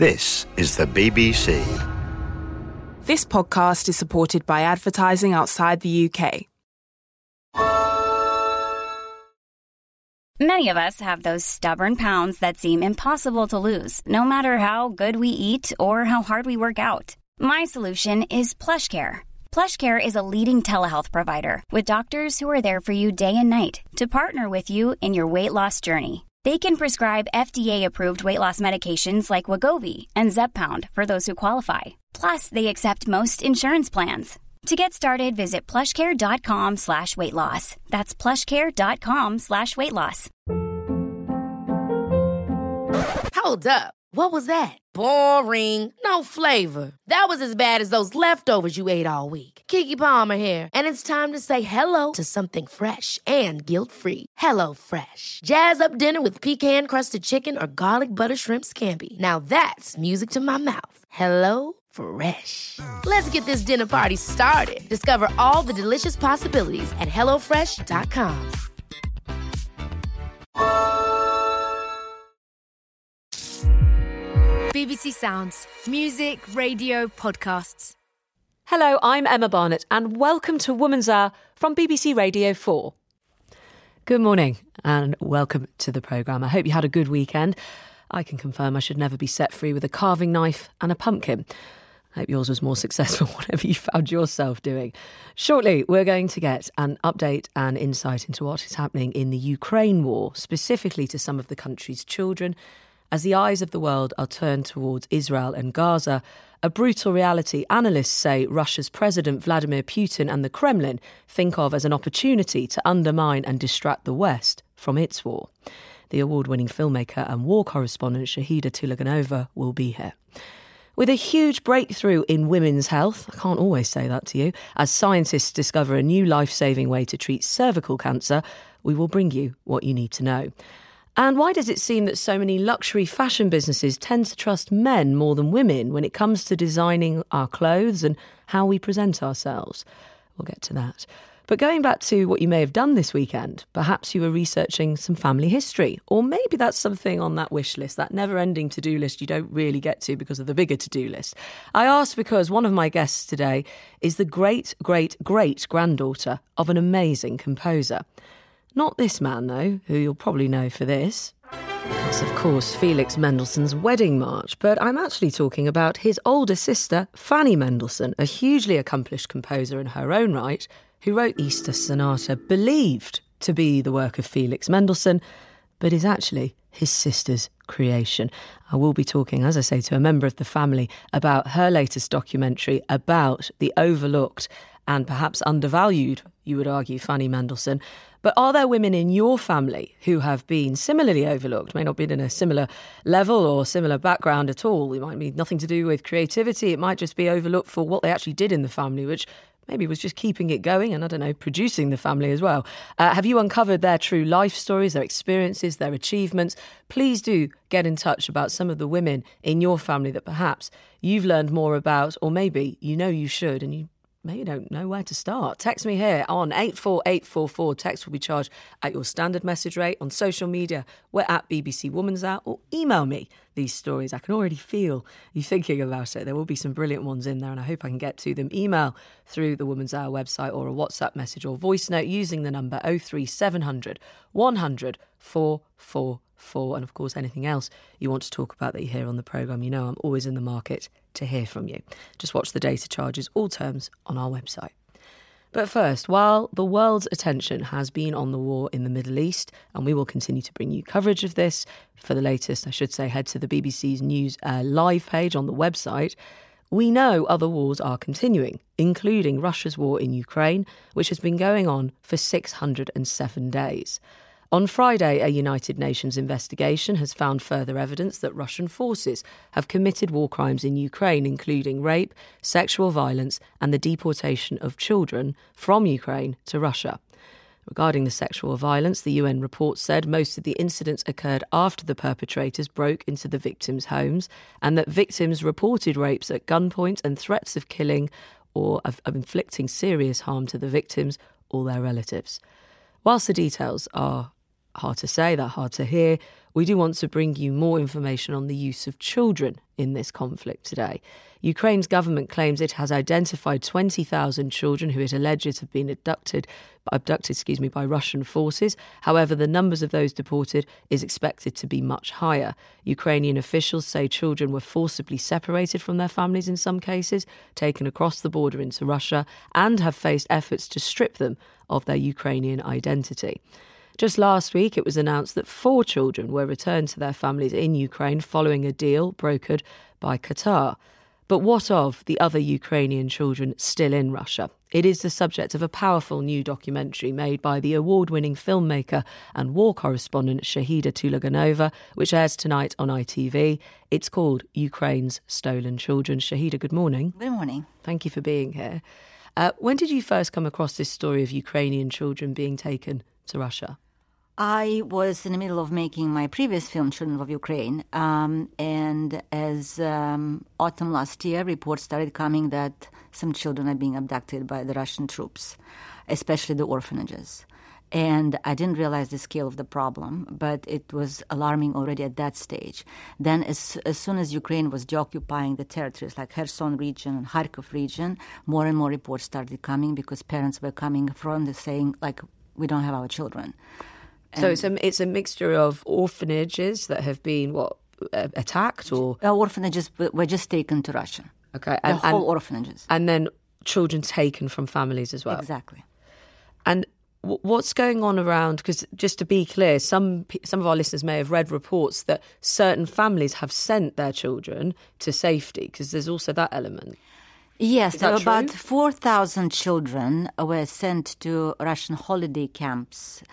This is the BBC. This podcast is supported by advertising outside the UK. Many of us have those stubborn pounds that seem impossible to lose, no matter how good we eat or how hard we work out. My solution is PlushCare. PlushCare is a leading telehealth provider with doctors who are there for you day and night to partner with you in your weight loss journey. They can prescribe FDA-approved weight loss medications like Wegovy and Zepbound for those who qualify. Plus, they accept most insurance plans. To get started, visit plushcare.com/weightloss. That's plushcare.com/weightloss. Hold up. What was that? Boring. No flavor. That was as bad as those leftovers you ate all week. Keke Palmer here, and it's time to say hello to something fresh and guilt-free. Hello Fresh. Jazz up dinner with pecan-crusted chicken or garlic butter shrimp scampi. Now that's music to my mouth. Hello Fresh. Let's get this dinner party started. Discover all the delicious possibilities at hellofresh.com. BBC Sounds. Music, radio, podcasts. Hello, I'm Emma Barnett and welcome to Woman's Hour from BBC Radio 4. Good morning and welcome to the programme. I hope you had a good weekend. I can confirm I should never be set free with a carving knife and a pumpkin. I hope yours was more successful, whatever you found yourself doing. Shortly, we're going to get an update and insight into what is happening in the Ukraine war, specifically to some of the country's children. As the eyes of the world are turned towards Israel and Gaza, a brutal reality analysts say Russia's President Vladimir Putin and the Kremlin think of as an opportunity to undermine and distract the West from its war. The award-winning filmmaker and war correspondent Shahida Tulaganova will be here. With a huge breakthrough in women's health, I can't always say that to you, as scientists discover a new life-saving way to treat cervical cancer, we will bring you what you need to know. And why does it seem that so many luxury fashion businesses tend to trust men more than women when it comes to designing our clothes and how we present ourselves? We'll get to that. But going back to what you may have done this weekend, perhaps you were researching some family history, or maybe that's something on that wish list, that never-ending to-do list you don't really get to because of the bigger to-do list. I asked because one of my guests today is the great-great-great-granddaughter of an amazing composer. Not this man, though, who you'll probably know for this. It's, of course, Felix Mendelssohn's Wedding March, but I'm actually talking about his older sister, Fanny Mendelssohn, a hugely accomplished composer in her own right, who wrote Easter Sonata, believed to be the work of Felix Mendelssohn, but is actually his sister's creation. I will be talking, as I say, to a member of the family about her latest documentary about the overlooked and perhaps undervalued, you would argue, Fanny Mendelssohn. But are there women in your family who have been similarly overlooked, may not be in a similar level or similar background at all? It might be nothing to do with creativity. It might just be overlooked for what they actually did in the family, which maybe was just keeping it going and, I don't know, producing the family as well. Have you uncovered their true life stories, their experiences, their achievements? Please do get in touch about some of the women in your family that perhaps you've learned more about, or maybe you know you should and you maybe don't know where to start. Text me here on 84844. Text will be charged at your standard message rate. On social media, we're at BBC Woman's Hour, or email me these stories. I can already feel you thinking about it. There will be some brilliant ones in there and I hope I can get to them. Email through the Woman's Hour website or a WhatsApp message or voice note using the number 03700 100 444. And of course, anything else you want to talk about that you hear on the programme, you know I'm always in the market to hear from you. Just watch the data charges, all terms on our website. But first, while the world's attention has been on the war in the Middle East, and we will continue to bring you coverage of this, for the latest, I should say, head to the BBC's News live page on the website, we know other wars are continuing, including Russia's war in Ukraine, which has been going on for 607 days. On Friday, a United Nations investigation has found further evidence that Russian forces have committed war crimes in Ukraine, including rape, sexual violence, and the deportation of children from Ukraine to Russia. Regarding the sexual violence, the UN report said most of the incidents occurred after the perpetrators broke into the victims' homes, and that victims reported rapes at gunpoint and threats of killing or of inflicting serious harm to the victims or their relatives. Whilst the details are hard to say, they're hard to hear, we do want to bring you more information on the use of children in this conflict today. Ukraine's government claims it has identified 20,000 children who it alleges have been abducted by Russian forces. However, the numbers of those deported is expected to be much higher. Ukrainian officials say children were forcibly separated from their families in some cases, taken across the border into Russia, and have faced efforts to strip them of their Ukrainian identity. Just last week, it was announced that 4 children were returned to their families in Ukraine following a deal brokered by Qatar. But what of the other Ukrainian children still in Russia? It is the subject of a powerful new documentary made by the award-winning filmmaker and war correspondent Shahida Tulaganova, which airs tonight on ITV. It's called Ukraine's Stolen Children. Shahida, good morning. Good morning. Thank you for being here. When did you first come across this story of Ukrainian children being taken to Russia? I was in the middle of making my previous film, Children of Ukraine, and as autumn last year, reports started coming that some children are being abducted by the Russian troops, especially the orphanages. And I didn't realize the scale of the problem, but it was alarming already at that stage. Then as soon as Ukraine was deoccupying the territories like Kherson region and Kharkov region, more and more reports started coming because parents were coming from saying, like, we don't have our children. So it's a mixture of orphanages that have been, attacked or? Orphanages were just taken to Russia. Okay. The whole orphanages. And then children taken from families as well. Exactly. And what's going on around, because just to be clear, some of our listeners may have read reports that certain families have sent their children to safety, because there's also that element. Yes, Is that about true? 4,000 children were sent to Russian holiday camps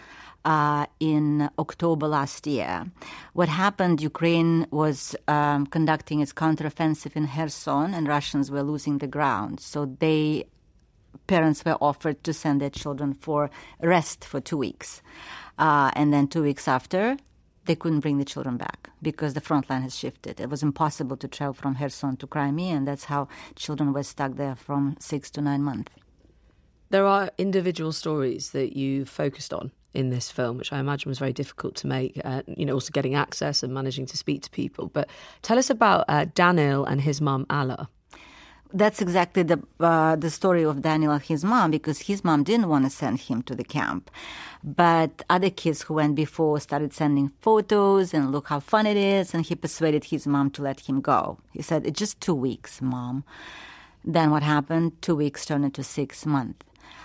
in October last year. What happened, Ukraine was conducting its counteroffensive in Kherson, and Russians were losing the ground. So parents were offered to send their children for rest for 2 weeks. And then 2 weeks after, they couldn't bring the children back because the front line has shifted. It was impossible to travel from Kherson to Crimea, and that's how children were stuck there from 6 to 9 months. There are individual stories that you focused on in this film, which I imagine was very difficult to make, also getting access and managing to speak to people. But tell us about Daniil and his mum, Alla. That's exactly the story of Daniil and his mom, because his mom didn't want to send him to the camp. But other kids who went before started sending photos and look how fun it is, and he persuaded his mom to let him go. He said, it's just 2 weeks, Mom. Then what happened? 2 weeks turned into 6 months.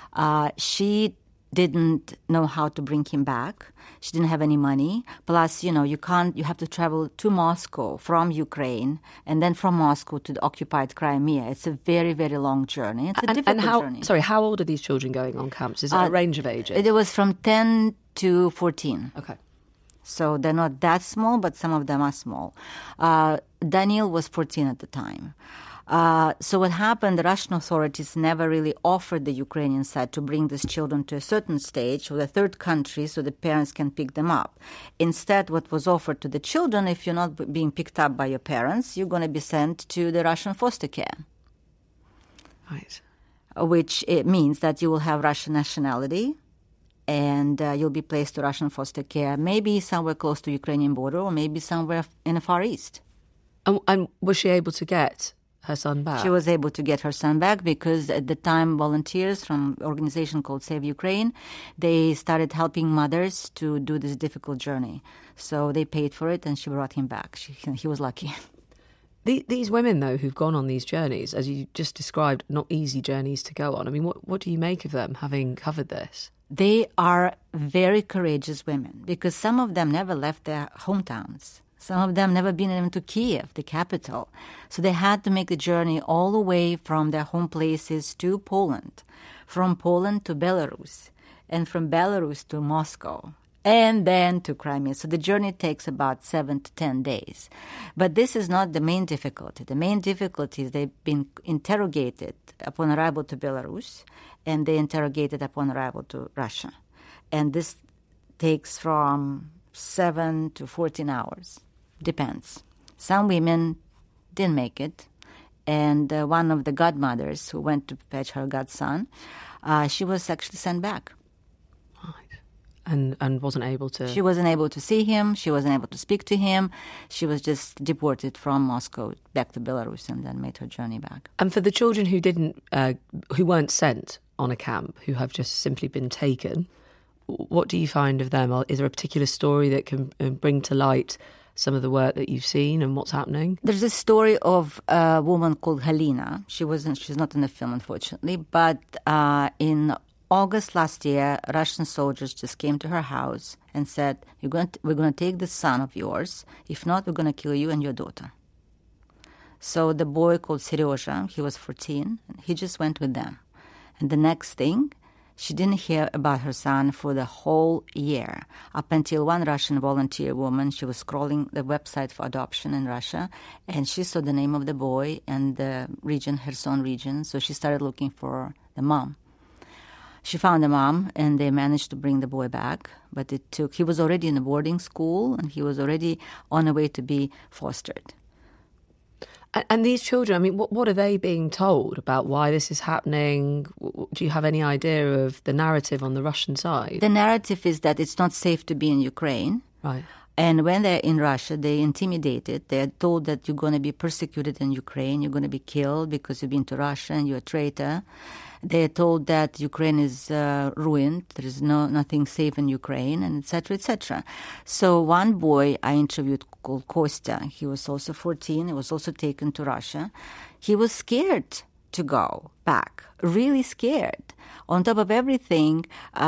She didn't know how to bring him back. She didn't have any money. Plus, you have to travel to Moscow from Ukraine and then from Moscow to the occupied Crimea. It's a very, very long journey. It's a difficult journey. Sorry, how old are these children going on camps? Is it a range of ages? It was from 10 to 14. Okay. So they're not that small, but some of them are small. Daniil was 14 at the time. So what happened, the Russian authorities never really offered the Ukrainian side to bring these children to a certain stage or the third country so the parents can pick them up. Instead, what was offered to the children, if you're not being picked up by your parents, you're going to be sent to the Russian foster care. Right. Which it means that you will have Russian nationality and you'll be placed to Russian foster care, maybe somewhere close to Ukrainian border or maybe somewhere in the Far East. And was she able to get her son back? She was able to get her son back because at the time volunteers from an organization called Save Ukraine, they started helping mothers to do this difficult journey. So they paid for it and she brought him back. He was lucky. These women, though, who've gone on these journeys, as you just described, not easy journeys to go on. I mean, what do you make of them, having covered this? They are very courageous women because some of them never left their hometowns. Some of them never been even to Kiev, the capital. So they had to make the journey all the way from their home places to Poland, from Poland to Belarus, and from Belarus to Moscow, and then to Crimea. So the journey takes about 7 to 10 days. But this is not the main difficulty. The main difficulty is they've been interrogated upon arrival to Belarus, and they interrogated upon arrival to Russia. And this takes from 7 to 14 hours. Depends. Some women didn't make it. And one of the godmothers who went to fetch her godson, she was actually sent back. Right. And wasn't able to... She wasn't able to see him. She wasn't able to speak to him. She was just deported from Moscow back to Belarus and then made her journey back. And for the children who weren't sent on a camp, who have just simply been taken, what do you find of them? Is there a particular story that can bring to light some of the work that you've seen and what's happening? There's a story of a woman called Halina. She's not in the film, unfortunately, but in August last year, Russian soldiers just came to her house and said, we're going to take the son of yours. If not, we're going to kill you and your daughter. So the boy called Serezha, he was 14, and he just went with them. And the next thing, she didn't hear about her son for the whole year, up until one Russian volunteer woman, she was scrolling the website for adoption in Russia, and she saw the name of the boy and the region, Kherson region, so she started looking for the mom. She found the mom, and they managed to bring the boy back, but he was already in a boarding school, and he was already on the way to be fostered. And these children, I mean, what are they being told about why this is happening? Do you have any idea of the narrative on the Russian side? The narrative is that it's not safe to be in Ukraine. Right. And when they're in Russia, they're intimidated. They're told that you're going to be persecuted in Ukraine, you're going to be killed because you've been to Russia and you're a traitor. They're told that Ukraine is ruined, there is nothing safe in Ukraine, and et cetera, et cetera. So one boy I interviewed called Kostya, he was also 14, he was also taken to Russia. He was scared to go back, really scared. On top of everything,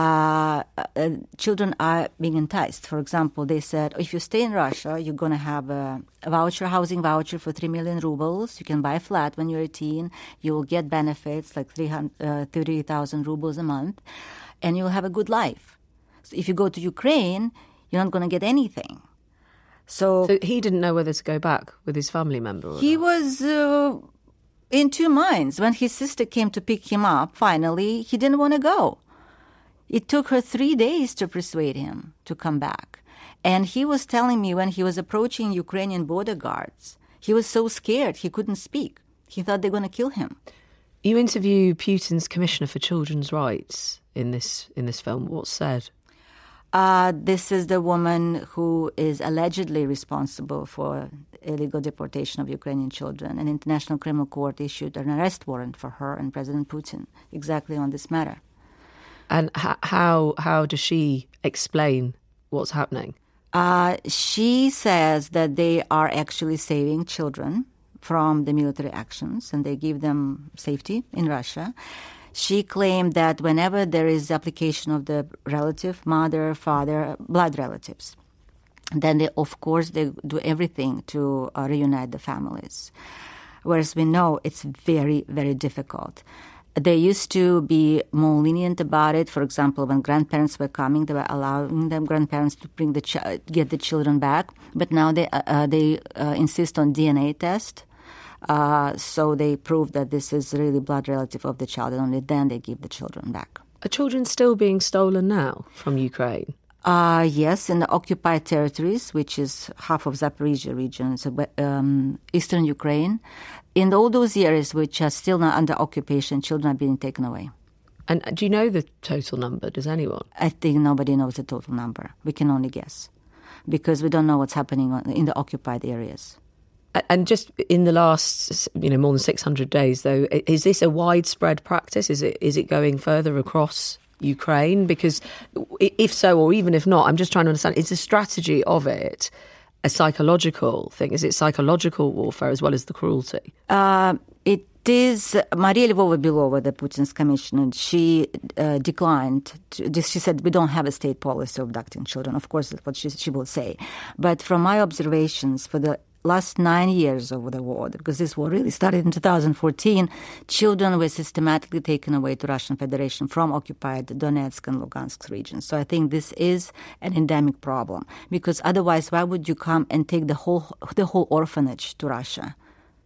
children are being enticed. For example, they said, if you stay in Russia, you're going to have a housing voucher for 3 million rubles. You can buy a flat when you're 18. You will get benefits like 30,000 rubles a month, and you'll have a good life. So if you go to Ukraine, you're not going to get anything. So he didn't know whether to go back with his family member or he not. Was in two minds. When his sister came to pick him up, finally, he didn't want to go. It took her 3 days to persuade him to come back. And he was telling me when he was approaching Ukrainian border guards, he was so scared he couldn't speak. He thought they're going to kill him. You interview Putin's Commissioner for Children's Rights in this film. What's said? This is the woman who is allegedly responsible for illegal deportation of Ukrainian children. An international criminal court issued an arrest warrant for her and President Putin exactly on this matter. And how does she explain what's happening? She says that they are actually saving children from the military actions and they give them safety in Russia. She claimed that whenever there is application of the relative, mother, father, blood relatives, then they do everything to reunite the families. Whereas we know it's very, very difficult. They used to be more lenient about it. For example, when grandparents were coming, they were allowing them grandparents to bring get the children back. But now they insist on DNA test. So they prove that this is really blood relative of the child, and only then they give the children back. Are children still being stolen now from Ukraine? Yes, in the occupied territories, which is half of Zaporizhia region, so eastern Ukraine. In all those areas which are still not under occupation, children are being taken away. And do you know the total number? Does anyone? I think nobody knows the total number. We can only guess because we don't know what's happening in the occupied areas. And just in the last, more than 600 days, though, is this a widespread practice? Is it going further across Ukraine? Because if so, or even if not, I'm just trying to understand, is the strategy of it a psychological thing? Is it psychological warfare as well as the cruelty? It is. Maria Lvova-Belova, the Putin's commissioner, she declined. She said, we don't have a state policy of abducting children. Of course, that's what she will say. But from my observations, for the last 9 years of the war, because this war really started in 2014, children were systematically taken away to Russian Federation from occupied Donetsk and Lugansk regions. So I think this is an endemic problem, because otherwise, why would you come and take the whole orphanage to Russia?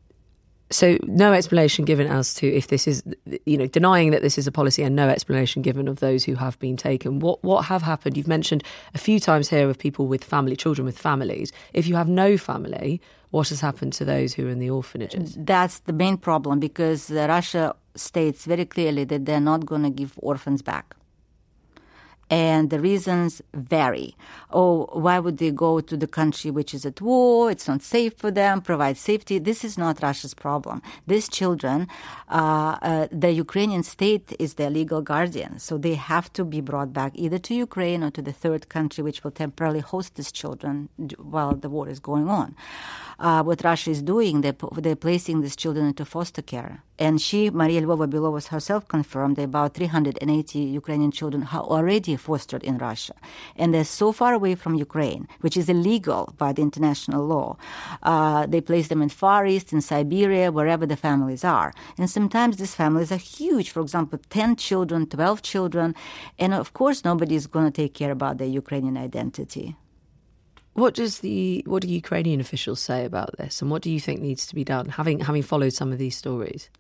So no explanation given as to if this is, denying that this is a policy, and no explanation given of those who have been taken. What have happened? You've mentioned a few times here of people with children with families. If you have no family, what has happened to those who are in the orphanages? That's the main problem, because Russia states very clearly that they're not going to give orphans back. And the reasons vary. Oh, why would they go to the country which is at war? It's not safe for them, provide safety. This is not Russia's problem. These children, the Ukrainian state is their legal guardian. So they have to be brought back either to Ukraine or to the third country which will temporarily host these children while the war is going on. What Russia is doing, they're placing these children into foster care. And Maria Lvova-Belova herself confirmed that about 380 Ukrainian children are already fostered in Russia. And they're so far away from Ukraine, which is illegal by the international law. They place them in Far East, in Siberia, wherever the families are. And sometimes these families are huge. For example, 10 children, 12 children. And of course, nobody is going to take care about their Ukrainian identity. What do Ukrainian officials say about this, and what do you think needs to be done, having followed some of these stories?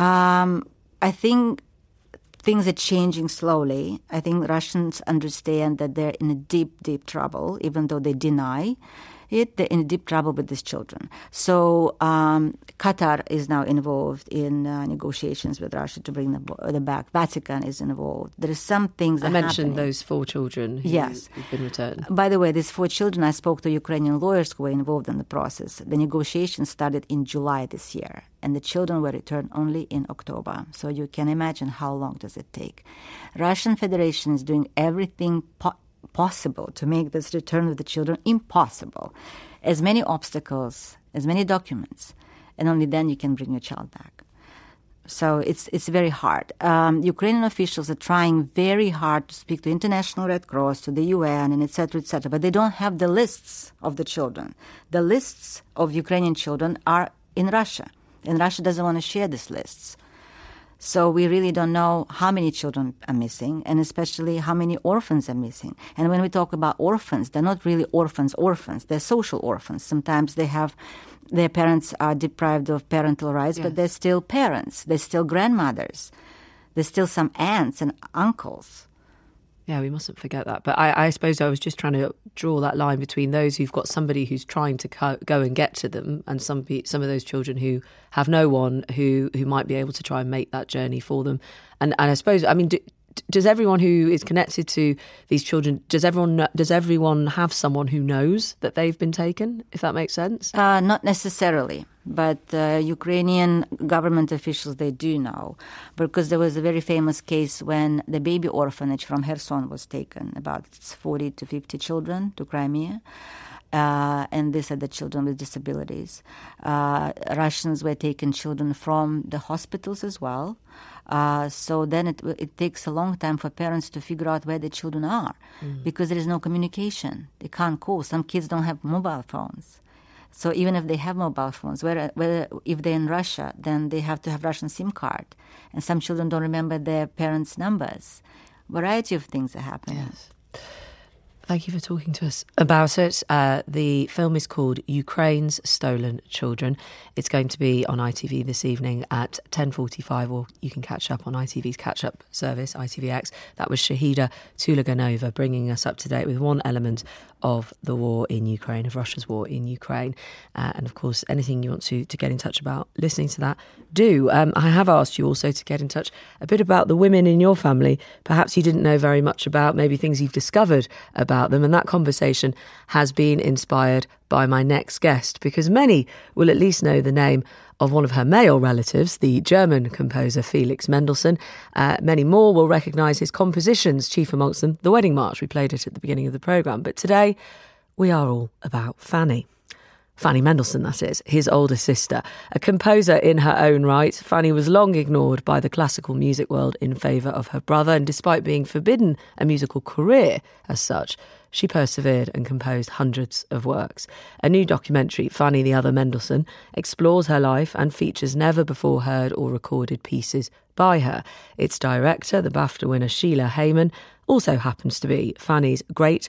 I think things are changing slowly. I think Russians understand that they're in a deep, deep trouble, even though they deny it. They're in deep trouble with these children. So Qatar is now involved in negotiations with Russia to bring them back. Vatican is involved. There are some things that I mentioned those 4 children who've been returned. By the way, these 4 children, I spoke to Ukrainian lawyers who were involved in the process. The negotiations started in July this year, and the children were returned only in October. So you can imagine how long does it take. Russian Federation is doing everything possible to make this return of the children impossible. As many obstacles, as many documents, and only then you can bring your child back. So it's very hard. Ukrainian officials are trying very hard to speak to International Red Cross, to the UN, and et cetera, but they don't have the lists of the children. The lists of Ukrainian children are in Russia, and Russia doesn't want to share these lists. So we really don't know how many children are missing, and especially how many orphans are missing. And when we talk about orphans, they're not really orphans. They're social orphans. Sometimes their parents are deprived of parental rights, but they're still parents. They're still grandmothers. There's still some aunts and uncles. Yeah, we mustn't forget that. But I suppose I was just trying to draw that line between those who've got somebody who's trying to go and get to them, and some of those children who have no one who might be able to try and make that journey for them. And I suppose, I mean, does everyone who is connected to these children, does everyone have someone who knows that they've been taken, if that makes sense? Not necessarily. But Ukrainian government officials, they do know, because there was a very famous case when the baby orphanage from Kherson was taken, about 40 to 50 children to Crimea, and these are the children with disabilities. Russians were taking children from the hospitals as well. So then it takes a long time for parents to figure out where the children are, because there is no communication. They can't call. Some kids don't have mobile phones. So even if they have mobile phones, if they're in Russia, then they have to have Russian SIM card. And some children don't remember their parents' numbers. Variety of things are happening. Yes. Thank you for talking to us about it. The film is called Ukraine's Stolen Children. It's going to be on ITV this evening at 10:45, or you can catch up on ITV's catch-up service, ITVX. That was Shahida Tulaganova bringing us up to date with one element of the war in Ukraine, of Russia's war in Ukraine. And of course, anything you want to get in touch about listening to that, do. I have asked you also to get in touch a bit about the women in your family. Perhaps you didn't know very much about, maybe things you've discovered about them. And that conversation has been inspired by my next guest, because many will at least know the name of one of her male relatives, the German composer Felix Mendelssohn. Many more will recognise his compositions, chief amongst them The Wedding March. We played it at the beginning of the programme. But today, we are all about Fanny. Fanny Mendelssohn, that is, his older sister. A composer in her own right, Fanny was long ignored by the classical music world in favour of her brother, and despite being forbidden a musical career as such, she persevered and composed hundreds of works. A new documentary, Fanny the Other Mendelssohn, explores her life and features never-before-heard or recorded pieces by her. Its director, the BAFTA winner Sheila Heyman, also happens to be Fanny's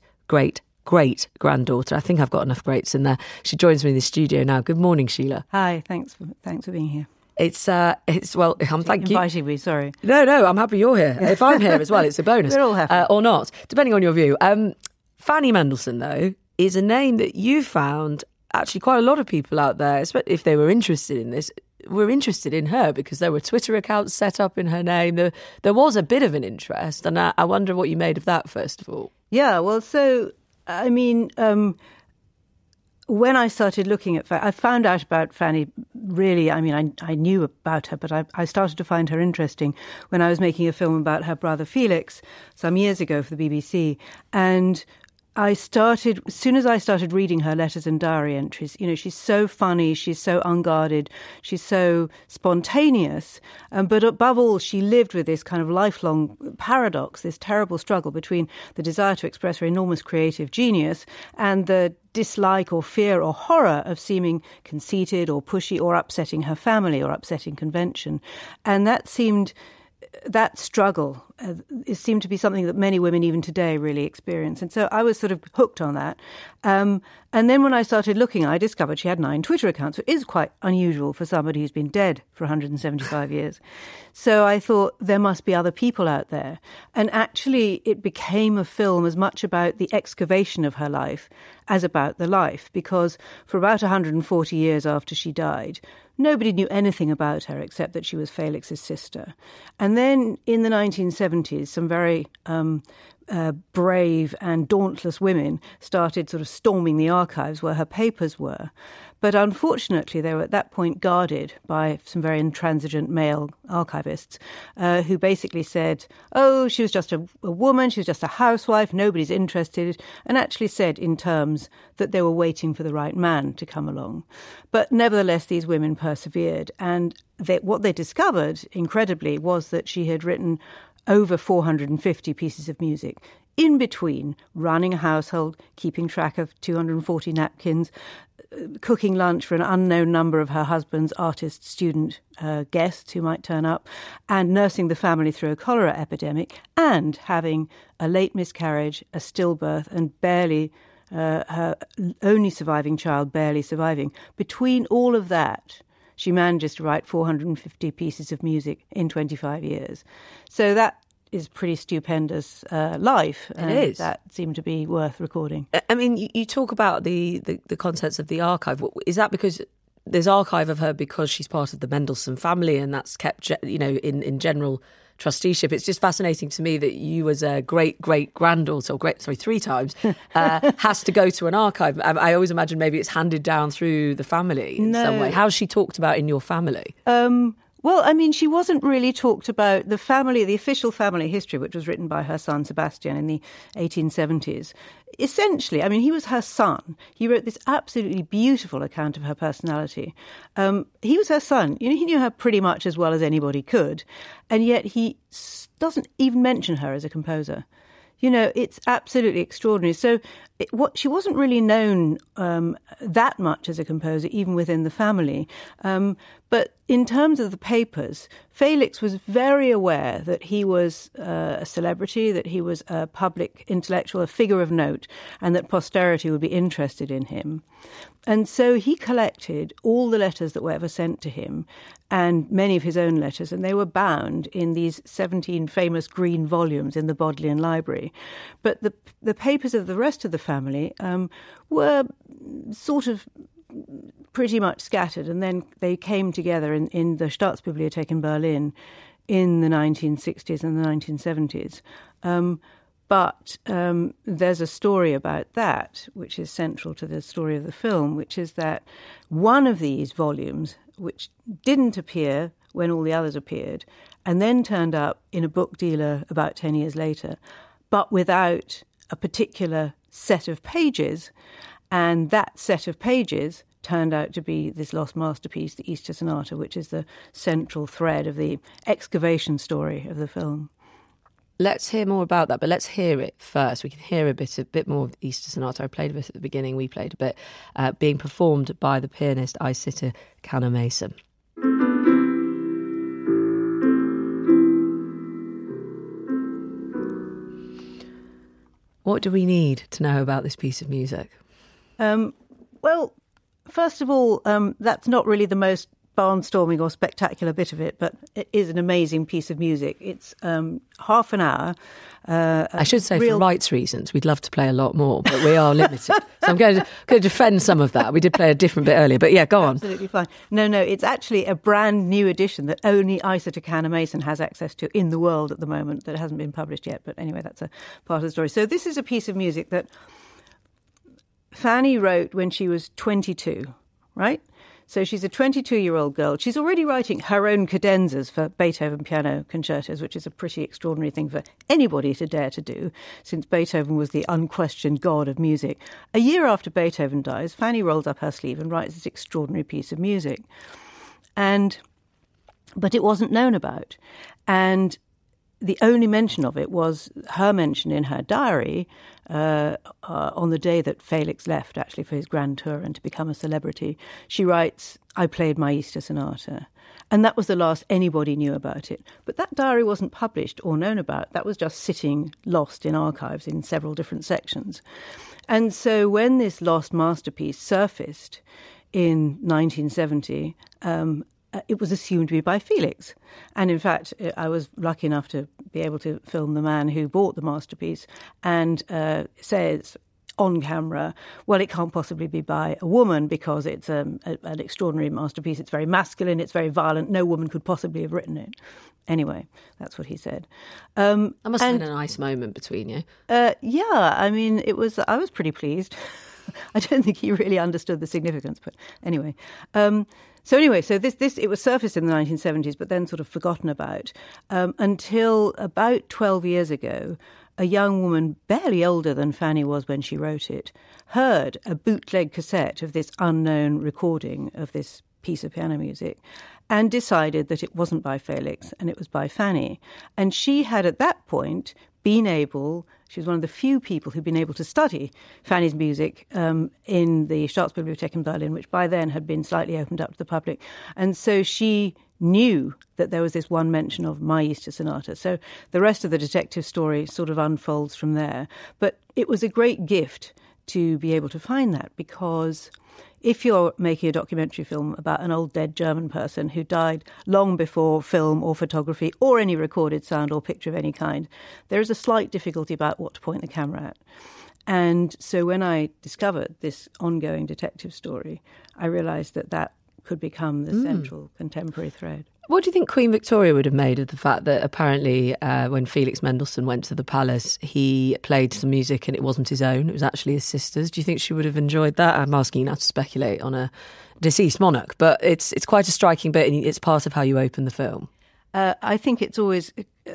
great-great-great-granddaughter. I think I've got enough greats in there. She joins me in the studio now. Good morning, Sheila. Hi, thanks for being here. Well, thank you. Inviting me, sorry. No, I'm happy you're here. If I'm here as well, it's a bonus. We're all happy. Or not, depending on your view. Fanny Mendelssohn, though, is a name that you found actually quite a lot of people out there, especially if they were interested in this, were interested in her because there were Twitter accounts set up in her name. There was a bit of an interest, and I wonder what you made of that, first of all. Yeah, well, so, I mean, when I started looking at I found out about Fanny, really, I mean, I knew about her, but I started to find her interesting when I was making a film about her brother Felix some years ago for the BBC. And as soon as I started reading her letters and diary entries, she's so funny, she's so unguarded, she's so spontaneous. But above all, she lived with this kind of lifelong paradox, this terrible struggle between the desire to express her enormous creative genius and the dislike or fear or horror of seeming conceited or pushy or upsetting her family or upsetting convention. And that struggle seemed to be something that many women even today really experience. And so I was sort of hooked on that. And then when I started looking, I discovered she had 9 Twitter accounts, which is quite unusual for somebody who's been dead for 175 years. So I thought there must be other people out there. And actually it became a film as much about the excavation of her life as about the life, because for about 140 years after she died, nobody knew anything about her except that she was Felix's sister. And then in the 1970s, some very brave and dauntless women started sort of storming the archives where her papers were. But unfortunately, they were at that point guarded by some very intransigent male archivists who basically said, oh, she was just a woman, she was just a housewife, nobody's interested, and actually said in terms that they were waiting for the right man to come along. But nevertheless, these women persevered. And what they discovered, incredibly, was that she had written over 450 pieces of music, in between running a household, keeping track of 240 napkins, cooking lunch for an unknown number of her husband's artist student guests who might turn up, and nursing the family through a cholera epidemic, and having a late miscarriage, a stillbirth, and her only surviving child barely surviving. Between all of that, she manages to write 450 pieces of music in 25 years. So that is pretty stupendous life. It is. That seemed to be worth recording. I mean, you talk about the contents of the archive. Is that because there's archive of her because she's part of the Mendelssohn family and that's kept, in general trusteeship? It's just fascinating to me that you, as a great-great-granddaughter, 3 times, has to go to an archive. I always imagine maybe it's handed down through the family in some way. How's she talked about in your family? Well, I mean, she wasn't really talked about. The official family history, which was written by her son Sebastian in the 1870s. Essentially, I mean, he was her son. He wrote this absolutely beautiful account of her personality. He was her son. He knew her pretty much as well as anybody could. And yet he doesn't even mention her as a composer. It's absolutely extraordinary. So she wasn't really known that much as a composer, even within the family. But in terms of the papers, Felix was very aware that he was a celebrity, that he was a public intellectual, a figure of note, and that posterity would be interested in him. And so he collected all the letters that were ever sent to him and many of his own letters, and they were bound in these 17 famous green volumes in the Bodleian Library. But the papers of the rest of the family were sort of pretty much scattered, and then they came together in the Staatsbibliothek in Berlin in the 1960s and the 1970s. But there's a story about that, which is central to the story of the film, which is that one of these volumes, which didn't appear when all the others appeared, and then turned up in a book dealer about 10 years later, but without a particular set of pages, and that set of pages turned out to be this lost masterpiece, the Easter Sonata, which is the central thread of the excavation story of the film. Let's hear more about that, but let's hear it first. We can hear a bit more of the Easter Sonata. I played a bit at the beginning, we played a bit, being performed by the pianist Isita Kanner-Mason. What do we need to know about this piece of music? Well, first of all, that's not really the most barnstorming or spectacular bit of it, but it is an amazing piece of music. It's half an hour. I should say, for rights reasons, we'd love to play a lot more, but we are limited. So I'm going to defend some of that. We did play a different bit earlier, but yeah, go on. Absolutely fine. No, it's actually a brand new edition that only Isa Takana Mason has access to in the world at the moment that hasn't been published yet. But anyway, that's a part of the story. So this is a piece of music that Fanny wrote when she was 22, right? So she's a 22-year-old girl. She's already writing her own cadenzas for Beethoven piano concertos, which is a pretty extraordinary thing for anybody to dare to do, since Beethoven was the unquestioned god of music. A year after Beethoven dies, Fanny rolls up her sleeve and writes this extraordinary piece of music. But it wasn't known about. And the only mention of it was her mention in her diary on the day that Felix left, actually, for his grand tour and to become a celebrity. She writes, "I played my Easter Sonata." And that was the last anybody knew about it. But that diary wasn't published or known about. That was just sitting lost in archives in several different sections. And so when this lost masterpiece surfaced in 1970, it was assumed to be by Felix. And in fact, I was lucky enough to be able to film the man who bought the masterpiece and says on camera, well, it can't possibly be by a woman because it's an extraordinary masterpiece. It's very masculine. It's very violent. No woman could possibly have written it. Anyway, that's what he said. That must have been a nice moment between you. Yeah, I mean, I was pretty pleased. I don't think he really understood the significance, but anyway. So this it was surfaced in the 1970s, but then sort of forgotten about until about 12 years ago. A young woman, barely older than Fanny was when she wrote it, heard a bootleg cassette of this unknown recording of this piece of piano music and decided that it wasn't by Felix and it was by Fanny. And she had at that point she was one of the few people who'd been able to study Fanny's music in the Staatsbibliothek in Berlin, which by then had been slightly opened up to the public. And so she knew that there was this one mention of My Easter Sonata. So the rest of the detective story sort of unfolds from there. But it was a great gift to be able to find that, because if you're making a documentary film about an old dead German person who died long before film or photography or any recorded sound or picture of any kind, there is a slight difficulty about what to point the camera at. And so when I discovered this ongoing detective story, I realised that could become the central contemporary thread. What do you think Queen Victoria would have made of the fact that apparently when Felix Mendelssohn went to the palace, he played some music and it wasn't his own, it was actually his sister's? Do you think she would have enjoyed that? I'm asking you now to speculate on a deceased monarch, but it's quite a striking bit and it's part of how you open the film. I think it's always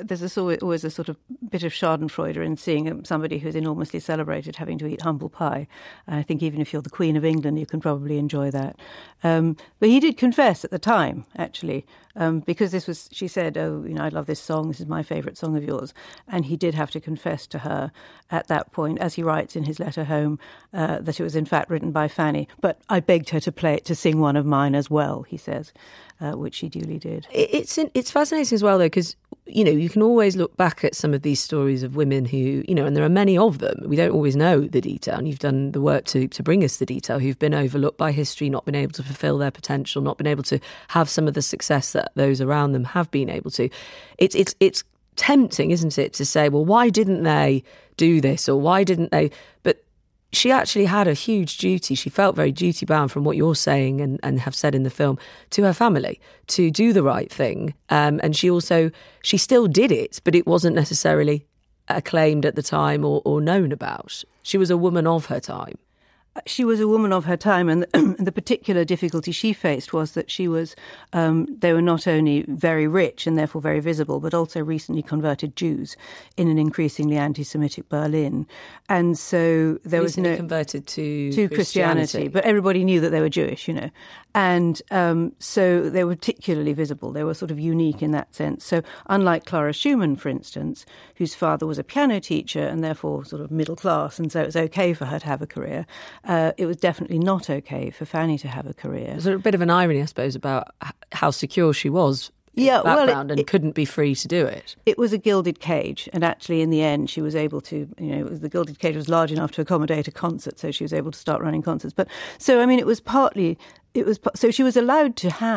a sort of bit of schadenfreude in seeing somebody who's enormously celebrated having to eat humble pie. I think even if you're the Queen of England, you can probably enjoy that. But he did confess at the time, actually, because she said, "Oh, I love this song. This is my favourite song of yours." And he did have to confess to her at that point, as he writes in his letter home, that it was in fact written by Fanny. But I begged her to sing one of mine as well, he says, which she duly did. It's fascinating as well, though, because you can always look back at some of these stories of women who, and there are many of them. We don't always know the detail, and you've done the work to bring us the detail, who've been overlooked by history, not been able to fulfil their potential, not been able to have some of the success that those around them have been able to. It's tempting, isn't it, to say, well, why didn't they do this, or why didn't they? But she actually had a huge duty. She felt very duty-bound, from what you're saying and have said in the film, to her family, to do the right thing. And she still did it, but it wasn't necessarily acclaimed at the time or known about. She was a woman of her time. She was a woman of her time, and the particular difficulty she faced was that they were not only very rich and therefore very visible, but also recently converted Jews in an increasingly anti-Semitic Berlin. And so there was converted to Christianity, but everybody knew that they were Jewish, And so they were particularly visible. They were sort of unique in that sense. So unlike Clara Schumann, for instance, whose father was a piano teacher and therefore sort of middle class, and so it was okay for her to have a career, it was definitely not okay for Fanny to have a career. There's a bit of an irony, I suppose, about how secure she was in the background and couldn't be free to do it. It was a gilded cage, and actually in the end she was able to, the gilded cage was large enough to accommodate a concert, so she was able to start running concerts. But so, it was partly so she was allowed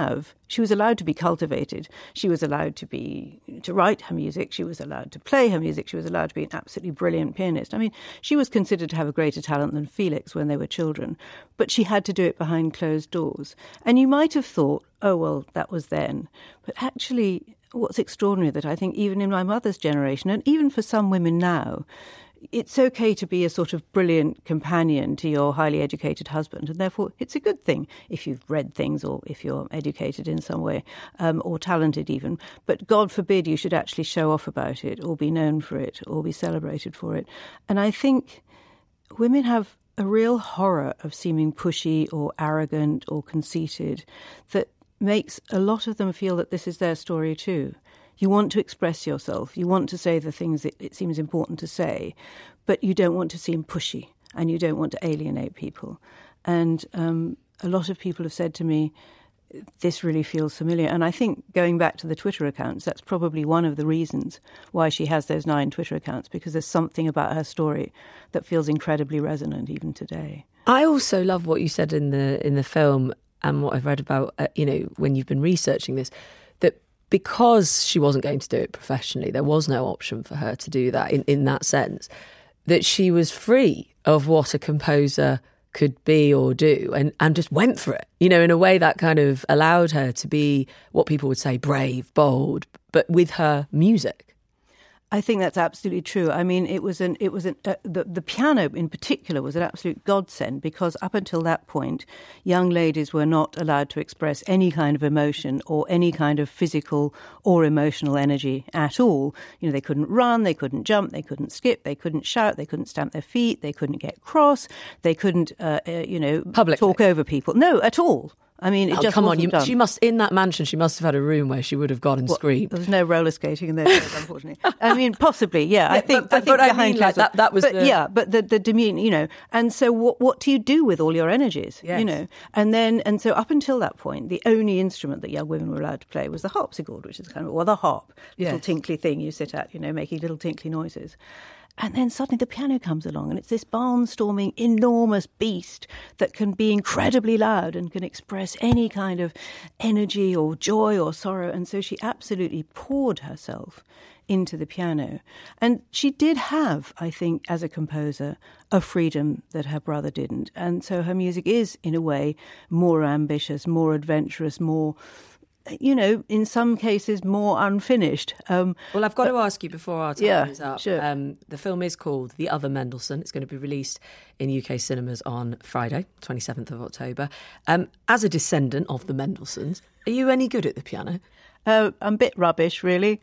to be cultivated. She was allowed to write her music. She was allowed to play her music. She was allowed to be an absolutely brilliant pianist. I mean, she was considered to have a greater talent than Felix when they were children, but she had to do it behind closed doors. And you might have thought, oh, well, that was then. But actually, what's extraordinary that I think even in my mother's generation, and even for some women now, it's okay to be a sort of brilliant companion to your highly educated husband, and therefore it's a good thing if you've read things or if you're educated in some way, or talented even. But God forbid you should actually show off about it or be known for it or be celebrated for it. And I think women have a real horror of seeming pushy or arrogant or conceited that makes a lot of them feel that this is their story too. You want to express yourself. You want to say the things that it seems important to say, but you don't want to seem pushy and you don't want to alienate people. And a lot of people have said to me, this really feels familiar. And I think going back to the Twitter accounts, that's probably one of the reasons why she has those 9 Twitter accounts, because there's something about her story that feels incredibly resonant even today. I also love what you said in the film and what I've read about, when you've been researching this, that because she wasn't going to do it professionally, there was no option for her to do that in that sense, that she was free of what a composer could be or do and just went for it, in a way that kind of allowed her to be what people would say brave, bold, but with her music. I think that's absolutely true. I mean, the piano in particular was an absolute godsend, because up until that point, young ladies were not allowed to express any kind of emotion or any kind of physical or emotional energy at all. They couldn't run, they couldn't jump, they couldn't skip, they couldn't shout, they couldn't stamp their feet, they couldn't get cross, they couldn't, publicly talk over people. No, at all. I mean, it just come wasn't on. done. She must, in that mansion, she must have had a room where she would have gone and screamed. There was no roller skating in there, unfortunately. I mean, possibly, yeah. I think but behind like that was but the demeanor, And so what do you do with all your energies, yes. And so up until that point, the only instrument that young women were allowed to play was the harpsichord, which is kind of, the harp, little tinkly thing you sit at, making little tinkly noises. And then suddenly the piano comes along, and it's this barnstorming, enormous beast that can be incredibly loud and can express any kind of energy or joy or sorrow. And so she absolutely poured herself into the piano. And she did have, I think, as a composer, a freedom that her brother didn't. And so her music is, in a way, more ambitious, more adventurous, more... in some cases, more unfinished. Well, I've got to ask you before our time is up. Sure. The film is called The Other Mendelssohn. It's going to be released in UK cinemas on Friday, 27th of October. As a descendant of the Mendelssohns, are you any good at the piano? I'm a bit rubbish, really.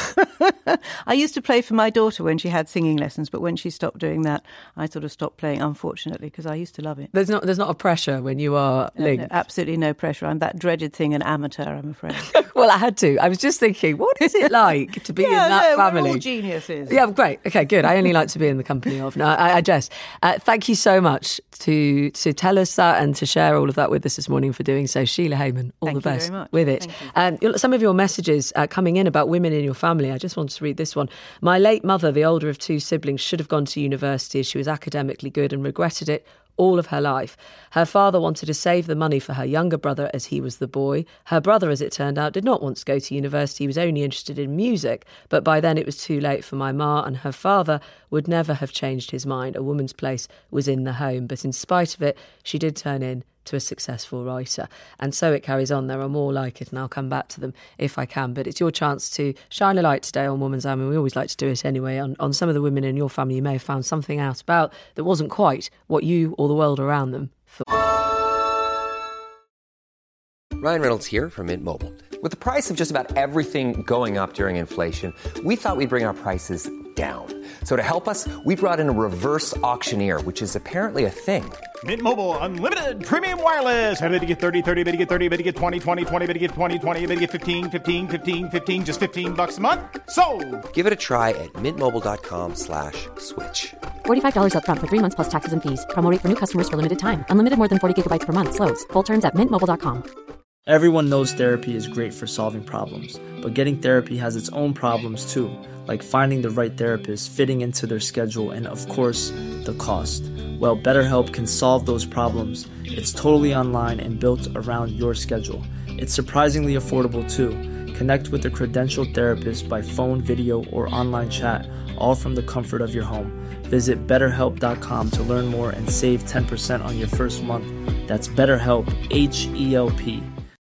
I used to play for my daughter when she had singing lessons, but when she stopped doing that, I sort of stopped playing, unfortunately, because I used to love it. There's not a pressure when you are linked? No, absolutely no pressure. I'm that dreaded thing, an amateur, I'm afraid. Well, I had to. I was just thinking, what is it like to be in that family? We're all geniuses. Yeah, great. Okay, good. I only like to be in the company of. No, I jest. Thank you so much to tell us that and to share all of that with us this morning for doing so. Sheila Heyman, all the best with it. Some of your messages coming in about women in your family. I just wanted to read this one. My late mother, the older of 2 siblings, should have gone to university as she was academically good and regretted it all of her life. Her father wanted to save the money for her younger brother as he was the boy. Her brother, as it turned out, did not want to go to university. He was only interested in music. But by then it was too late for my ma, and her father would never have changed his mind. A woman's place was in the home. But in spite of it, she did turn in to a successful writer. And so it carries on. There are more like it, and I'll come back to them if I can. But it's your chance to shine a light today on Woman's Hour. I mean, we always like to do it anyway. On some of the women in your family you may have found something out about that wasn't quite what you or the world around them thought. Ryan Reynolds here from Mint Mobile. With the price of just about everything going up during inflation, we thought we'd bring our prices down. So to help us, we brought in a reverse auctioneer, which is apparently a thing. Mint Mobile Unlimited Premium Wireless. How to get 30, 30, bit to get 30, bit to get 20, 20, 20, bit to get 20, 20, bit to get 15, 15, 15, 15, just $15 a month? Sold! Give it a try at mintmobile.com/switch. $45 up front for 3 months plus taxes and fees. Promo rate for new customers for limited time. Unlimited more than 40 gigabytes per month. Slows full terms at mintmobile.com. Everyone knows therapy is great for solving problems, but getting therapy has its own problems too, like finding the right therapist, fitting into their schedule, and of course, the cost. Well, BetterHelp can solve those problems. It's totally online and built around your schedule. It's surprisingly affordable too. Connect with a credentialed therapist by phone, video, or online chat, all from the comfort of your home. Visit BetterHelp.com to learn more and save 10% on your first month. That's BetterHelp, H-E-L-P.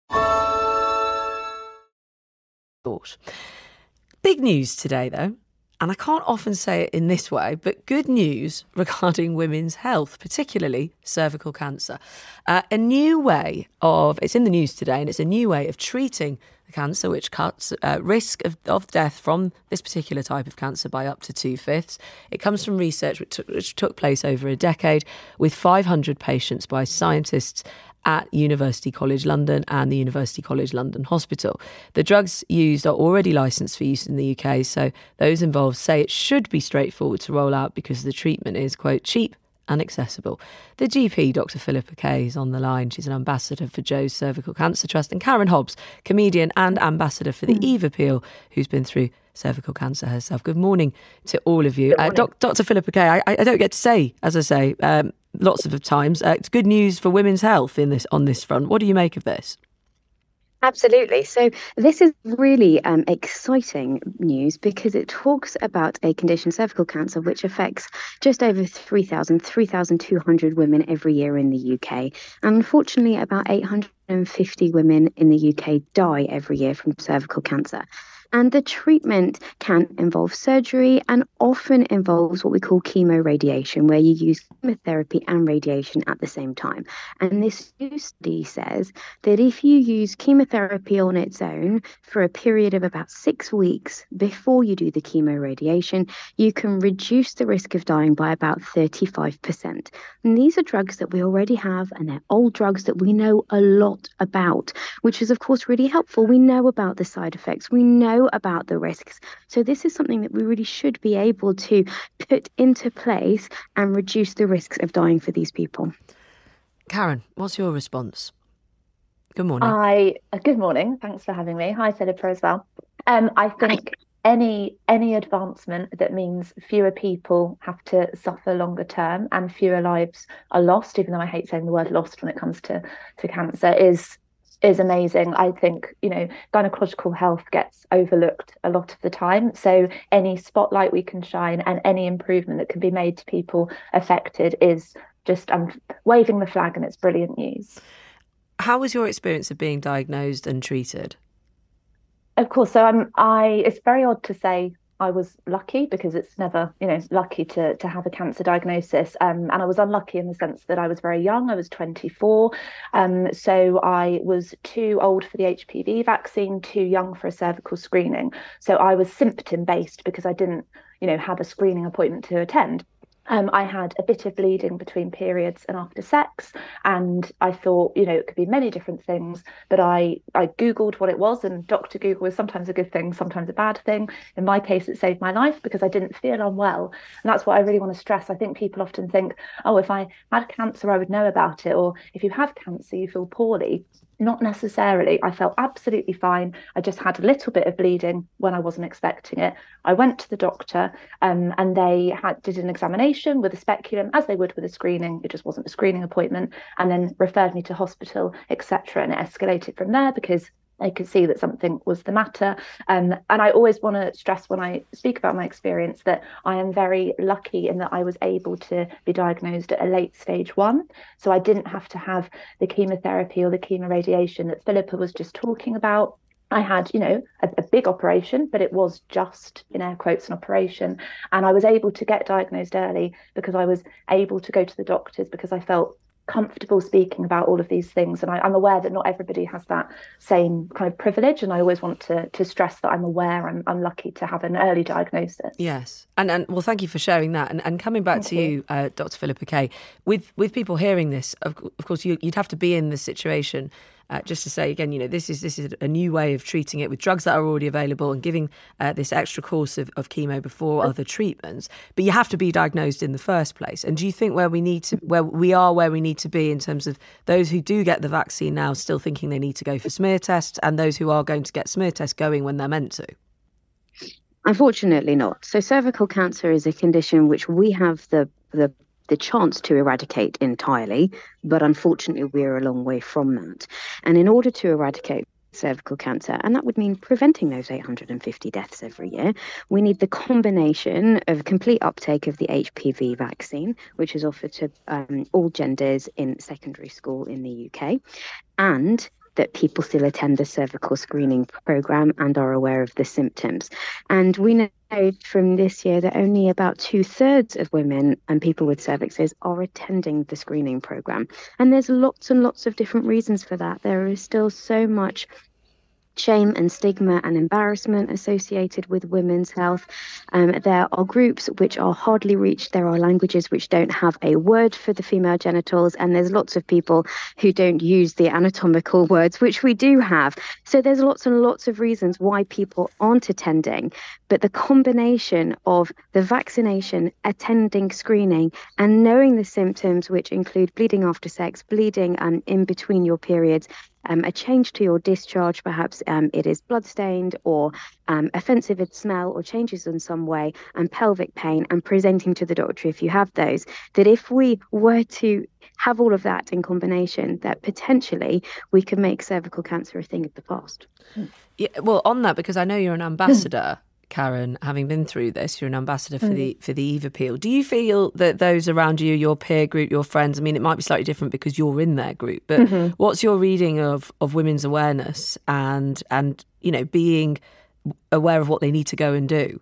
Big news today, though, and I can't often say it in this way, but good news regarding women's health, particularly cervical cancer. A new way it's in the news today, and it's a new way of treating the cancer, which cuts risk of death from this particular type of cancer by up to 2/5. It comes from research which took place over a decade with 500 patients by scientists at University College London and the University College London Hospital. The drugs used are already licensed for use in the UK, so those involved say it should be straightforward to roll out because the treatment is, quote, cheap and accessible. The GP, Dr. Philippa Kay, is on the line. She's an ambassador for Joe's Cervical Cancer Trust, and Karen Hobbs, comedian and ambassador for the Eve Appeal, who's been through cervical cancer herself. Good morning to all of you. Dr. Philippa Kay, I don't get to say, as I say, lots of times, it's good news for women's health on this front. What do you make of this? Absolutely. So this is really exciting news because it talks about a condition, cervical cancer, which affects just over 3,200 women every year in the UK. And unfortunately, about 850 women in the UK die every year from cervical cancer. And the treatment can involve surgery and often involves what we call chemoradiation, where you use chemotherapy and radiation at the same time. And this new study says that if you use chemotherapy on its own for a period of about 6 weeks before you do the chemoradiation, you can reduce the risk of dying by about 35%. And these are drugs that we already have, and they're old drugs that we know a lot about, which is, of course, really helpful. We know about the side effects. We know about the risks. So this is something that we really should be able to put into place and reduce the risks of dying for these people. Karen, what's your response? Good morning. Good morning. Thanks for having me. Hi, Philippa, as well. I think any advancement that means fewer people have to suffer longer term and fewer lives are lost, even though I hate saying the word lost when it comes to cancer, is amazing. I think, gynecological health gets overlooked a lot of the time. So any spotlight we can shine and any improvement that can be made to people affected is just, I'm waving the flag, and it's brilliant news. How was your experience of being diagnosed and treated? Of course. So it's very odd to say I was lucky, because it's never, lucky to have a cancer diagnosis. And I was unlucky in the sense that I was very young. I was 24. So I was too old for the HPV vaccine, too young for a cervical screening. So I was symptom-based because I didn't, have a screening appointment to attend. I had a bit of bleeding between periods and after sex, and I thought, it could be many different things, but I Googled what it was, and Dr. Google is sometimes a good thing, sometimes a bad thing. In my case, it saved my life because I didn't feel unwell. And that's what I really want to stress. I think people often think, oh, if I had cancer, I would know about it, or if you have cancer, you feel poorly. Not necessarily. I felt absolutely fine. I just had a little bit of bleeding when I wasn't expecting it. I went to the doctor and they did an examination with a speculum, as they would with a screening. It just wasn't a screening appointment, and then referred me to hospital, etc. And it escalated from there because they could see that something was the matter. And I always want to stress when I speak about my experience that I am very lucky in that I was able to be diagnosed at a late stage 1. So I didn't have to have the chemotherapy or the chemoradiation that Philippa was just talking about. I had, a big operation, but it was just, in air quotes, an operation. And I was able to get diagnosed early because I was able to go to the doctors because I felt comfortable speaking about all of these things. And I'm aware that not everybody has that same kind of privilege. And I always want to stress that I'm aware I'm lucky to have an early diagnosis. Yes. And well, thank you for sharing that. And coming back to you, Dr. Philippa Kay, with people hearing this, of course, you'd have to be in the situation just to say, again, this is a new way of treating it with drugs that are already available and giving this extra course of chemo before other treatments. But you have to be diagnosed in the first place. And do you think where we need to be in terms of those who do get the vaccine now still thinking they need to go for smear tests, and those who are going to get smear tests going when they're meant to? Unfortunately not. So cervical cancer is a condition which we have the the chance to eradicate entirely, but unfortunately we're a long way from that. And in order to eradicate cervical cancer, and that would mean preventing those 850 deaths every year, we need the combination of complete uptake of the HPV vaccine, which is offered to all genders in secondary school in the UK, and that people still attend the cervical screening program and are aware of the symptoms. And we know from this year that only about 2/3 of women and people with cervixes are attending the screening program. And there's lots and lots of different reasons for that. There is still so much shame and stigma and embarrassment associated with women's health. There are groups which are hardly reached. There are languages which don't have a word for the female genitals, and there's lots of people who don't use the anatomical words, which we do have. So there's lots and lots of reasons why people aren't attending. But the combination of the vaccination, attending screening, and knowing the symptoms, which include bleeding after sex, bleeding in between your periods, a change to your discharge, perhaps it is bloodstained or offensive in smell or changes in some way, and pelvic pain, and presenting to the doctor if you have those, that if we were to have all of that in combination, that potentially we could make cervical cancer a thing of the past. Yeah, well, on that, because I know you're an ambassador, Karen, having been through this, you're an ambassador for the Eve appeal. Do you feel that those around you, your peer group, your friends, I mean, it might be slightly different because you're in their group, but what's your reading of women's awareness and being aware of what they need to go and do?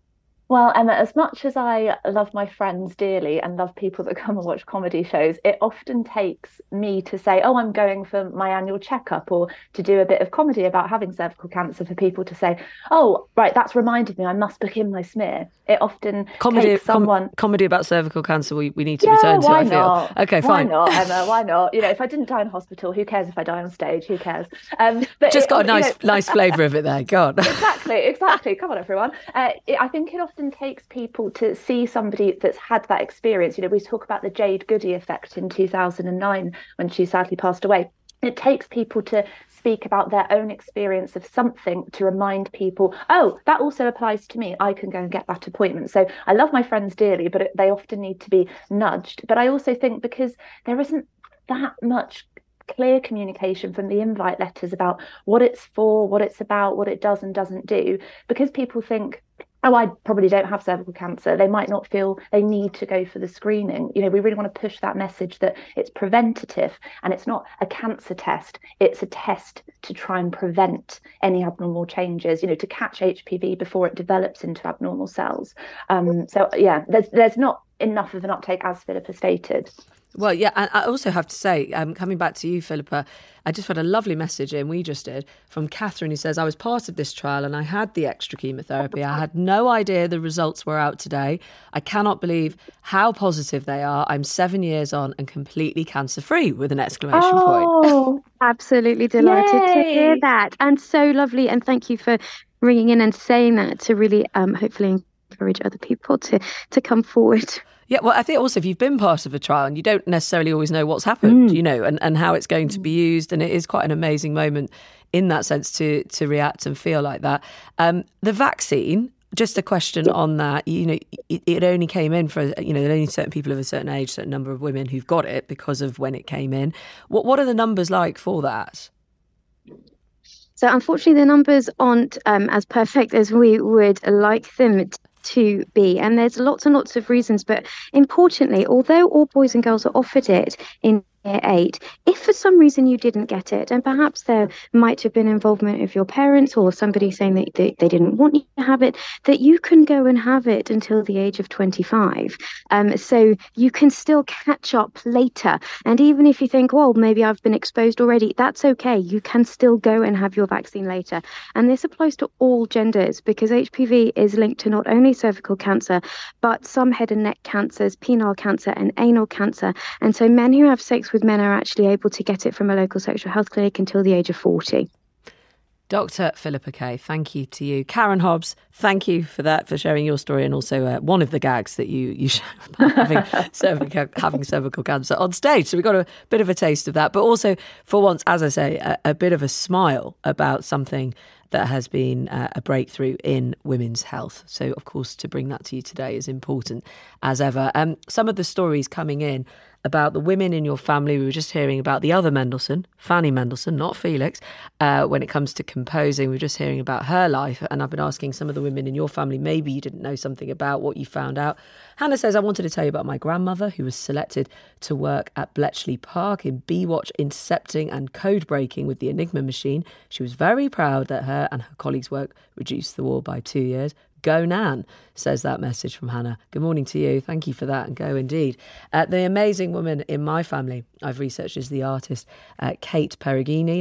Well, Emma, as much as I love my friends dearly and love people that come and watch comedy shows, it often takes me to say, oh, I'm going for my annual checkup, or to do a bit of comedy about having cervical cancer, for people to say, oh, right, that's reminded me, I must book in my smear. It often takes someone... comedy about cervical cancer we need to return to, I feel. Not? Okay, fine. Why not, Emma? Why not? If I didn't die in hospital, who cares if I die on stage? Who cares? But just got a nice flavour of it there. Go on. Exactly. Come on, everyone. I think it often takes people to see somebody that's had that experience. We talk about the Jade Goody effect in 2009 when she sadly passed away. It takes people to speak about their own experience of something to remind people, oh, that also applies to me. I can go and get that appointment. So I love my friends dearly, but they often need to be nudged. But I also think because there isn't that much clear communication from the invite letters about what it's for, what it's about, what it does and doesn't do, because people think, oh, I probably don't have cervical cancer, they might not feel they need to go for the screening. We really want to push that message that it's preventative and it's not a cancer test. It's a test to try and prevent any abnormal changes, to catch HPV before it develops into abnormal cells. So, yeah, there's not enough of an uptake, as Philippa stated. Well, yeah, and I also have to say, coming back to you, Philippa, I just had a lovely message in, we just did, from Catherine, who says, I was part of this trial and I had the extra chemotherapy. I had no idea the results were out today. I cannot believe how positive they are. I'm 7 years on and completely cancer-free, with an exclamation point. Oh, absolutely delighted to hear that. And so lovely. And thank you for ringing in and saying that to really hopefully encourage other people to come forward. Yeah, well, I think also if you've been part of a trial and you don't necessarily always know what's happened, and how it's going to be used, and it is quite an amazing moment in that sense to react and feel like that. The vaccine, just a question on that, it only came in for, only certain people of a certain age, certain number of women who've got it because of when it came in. What are the numbers like for that? So unfortunately, the numbers aren't as perfect as we would like them to be, and there's lots and lots of reasons, but importantly, although all boys and girls are offered it in Year 8, if for some reason you didn't get it, and perhaps there might have been involvement of your parents or somebody saying that they didn't want you to have it, that you can go and have it until the age of 25. So you can still catch up later. And even if you think, well, maybe I've been exposed already, that's okay. You can still go and have your vaccine later. And this applies to all genders, because HPV is linked to not only cervical cancer, but some head and neck cancers, penile cancer and anal cancer. And so men who have sex with men are actually able to get it from a local sexual health clinic until the age of 40. Dr. Philippa Kay, thank you to you. Karen Hobbs, thank you for that, for sharing your story, and also one of the gags that you share about having cervical cancer on stage. So we got a bit of a taste of that, but also for once, as I say, a bit of a smile about something that has been a breakthrough in women's health. So, of course, to bring that to you today is important as ever. Some of the stories coming in about the women in your family, we were just hearing about the other Mendelssohn, Fanny Mendelssohn, not Felix, when it comes to composing. We were just hearing about her life, and I've been asking some of the women in your family, maybe you didn't know something about what you found out. Hannah says, I wanted to tell you about my grandmother, who was selected to work at Bletchley Park in bee-watch intercepting and code breaking with the Enigma machine. She was very proud that her and her colleagues' work reduced the war by 2 years. Go Nan, says that message from Hannah. Good morning to you. Thank you for that, and go indeed. The amazing woman in my family I've researched is the artist Kate Perugini,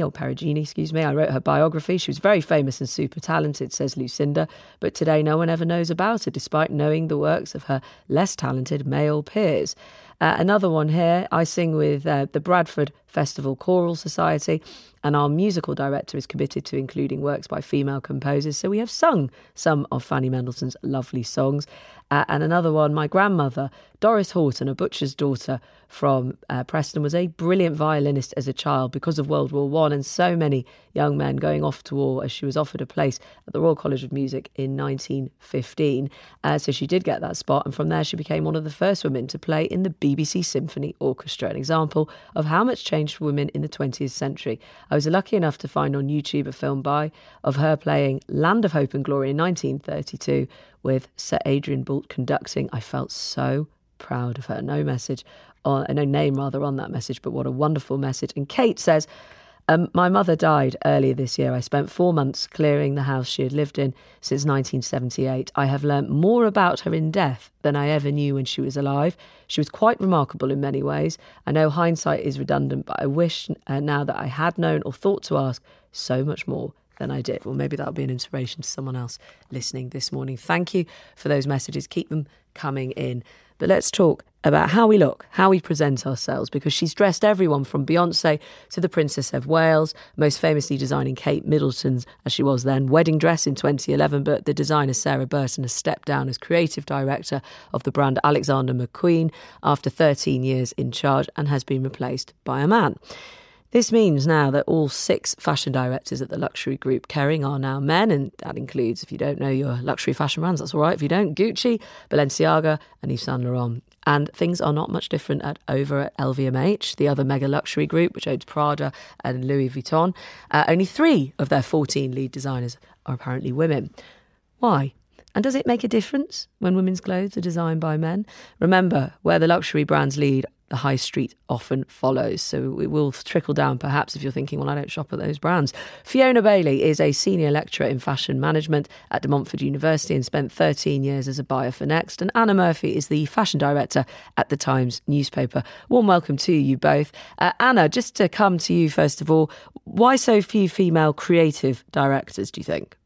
I wrote her biography. She was very famous and super talented, says Lucinda, but today no one ever knows about her, despite knowing the works of her less talented male peers. Another one here, I sing with the Bradford Festival Choral Society, and our musical director is committed to including works by female composers. So we have sung some of Fanny Mendelssohn's lovely songs. And another one, my grandmother, Doris Horton, a butcher's daughter from Preston, was a brilliant violinist as a child because of World War I and so many young men going off to war, as she was offered a place at the Royal College of Music in 1915. So she did get that spot, and from there she became one of the first women to play in the BBC Symphony Orchestra, an example of how much changed for women in the 20th century. I was lucky enough to find on YouTube a film of her playing Land of Hope and Glory in 1932 with Sir Adrian Boult conducting. I felt so proud of her. No name on that message, but what a wonderful message. And Kate says, my mother died earlier this year. I spent 4 months clearing the house she had lived in since 1978. I have learnt more about her in death than I ever knew when she was alive. She was quite remarkable in many ways. I know hindsight is redundant, but I wish now that I had known or thought to ask so much more than I did. Well, maybe that'll be an inspiration to someone else listening this morning. Thank you for those messages. Keep them coming in. But let's talk about how we look, how we present ourselves, because she's dressed everyone from Beyonce to the Princess of Wales, most famously designing Kate Middleton's, as she was then, wedding dress in 2011. But the designer Sarah Burton has stepped down as creative director of the brand Alexander McQueen after 13 years in charge and has been replaced by a man. This means now that all 6 fashion directors at the luxury group Kering are now men, and that includes, if you don't know your luxury fashion brands, that's all right. If you don't, Gucci, Balenciaga and Yves Saint Laurent. And things are not much different over at LVMH, the other mega luxury group, which owns Prada and Louis Vuitton. Only 3 of their 14 lead designers are apparently women. Why? And does it make a difference when women's clothes are designed by men? Remember, where the luxury brands lead, the high street often follows. So it will trickle down, perhaps, if you're thinking, well, I don't shop at those brands. Fiona Bailey is a senior lecturer in fashion management at De Montfort University and spent 13 years as a buyer for Next. And Anna Murphy is the fashion director at the Times newspaper. Warm welcome to you both. Anna, just to come to you first of all, why so few female creative directors, do you think?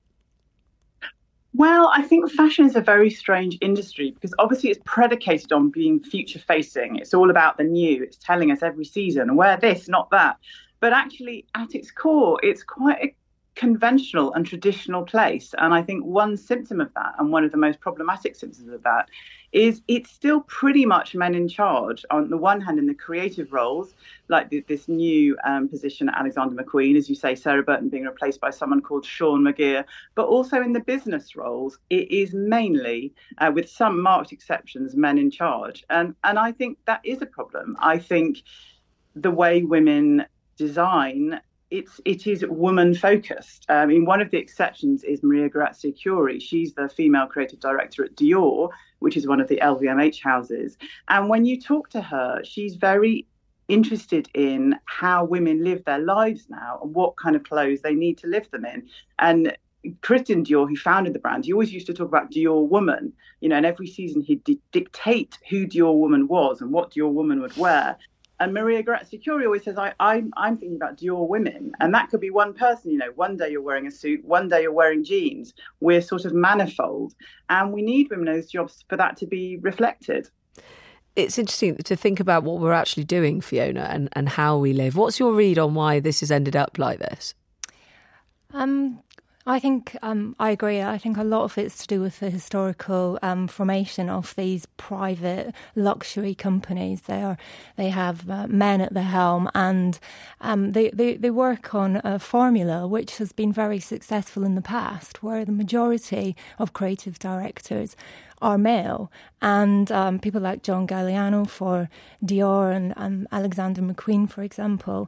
Well, I think fashion is a very strange industry because obviously it's predicated on being future facing. It's all about the new. It's telling us every season, wear this, not that. But actually, at its core, it's quite a conventional and traditional place. And I think one symptom of that, and one of the most problematic symptoms of that, is it's still pretty much men in charge. On the one hand, in the creative roles, like this new position at Alexander McQueen, as you say, Sarah Burton being replaced by someone called Sean McGeer, but also in the business roles, it is mainly, with some marked exceptions, men in charge. And I think that is a problem. I think the way women design, it is woman focused. I mean, one of the exceptions is Maria Grazia Chiuri. She's the female creative director at Dior, which is one of the LVMH houses. And when you talk to her, she's very interested in how women live their lives now and what kind of clothes they need to live them in. And Christian Dior, who founded the brand, he always used to talk about Dior woman, and every season he'd dictate who Dior woman was and what Dior woman would wear. And Maria Grazia Chiuri always says, I'm thinking about Dior women. And that could be one person, one day you're wearing a suit, one day you're wearing jeans. We're sort of manifold. And we need women in those jobs for that to be reflected. It's interesting to think about what we're actually doing, Fiona, and how we live. What's your read on why this has ended up like this? I think I agree. I think a lot of it's to do with the historical formation of these private luxury companies. They have men at the helm, and they work on a formula which has been very successful in the past, where the majority of creative directors are male, and people like John Galliano for Dior and Alexander McQueen, for example,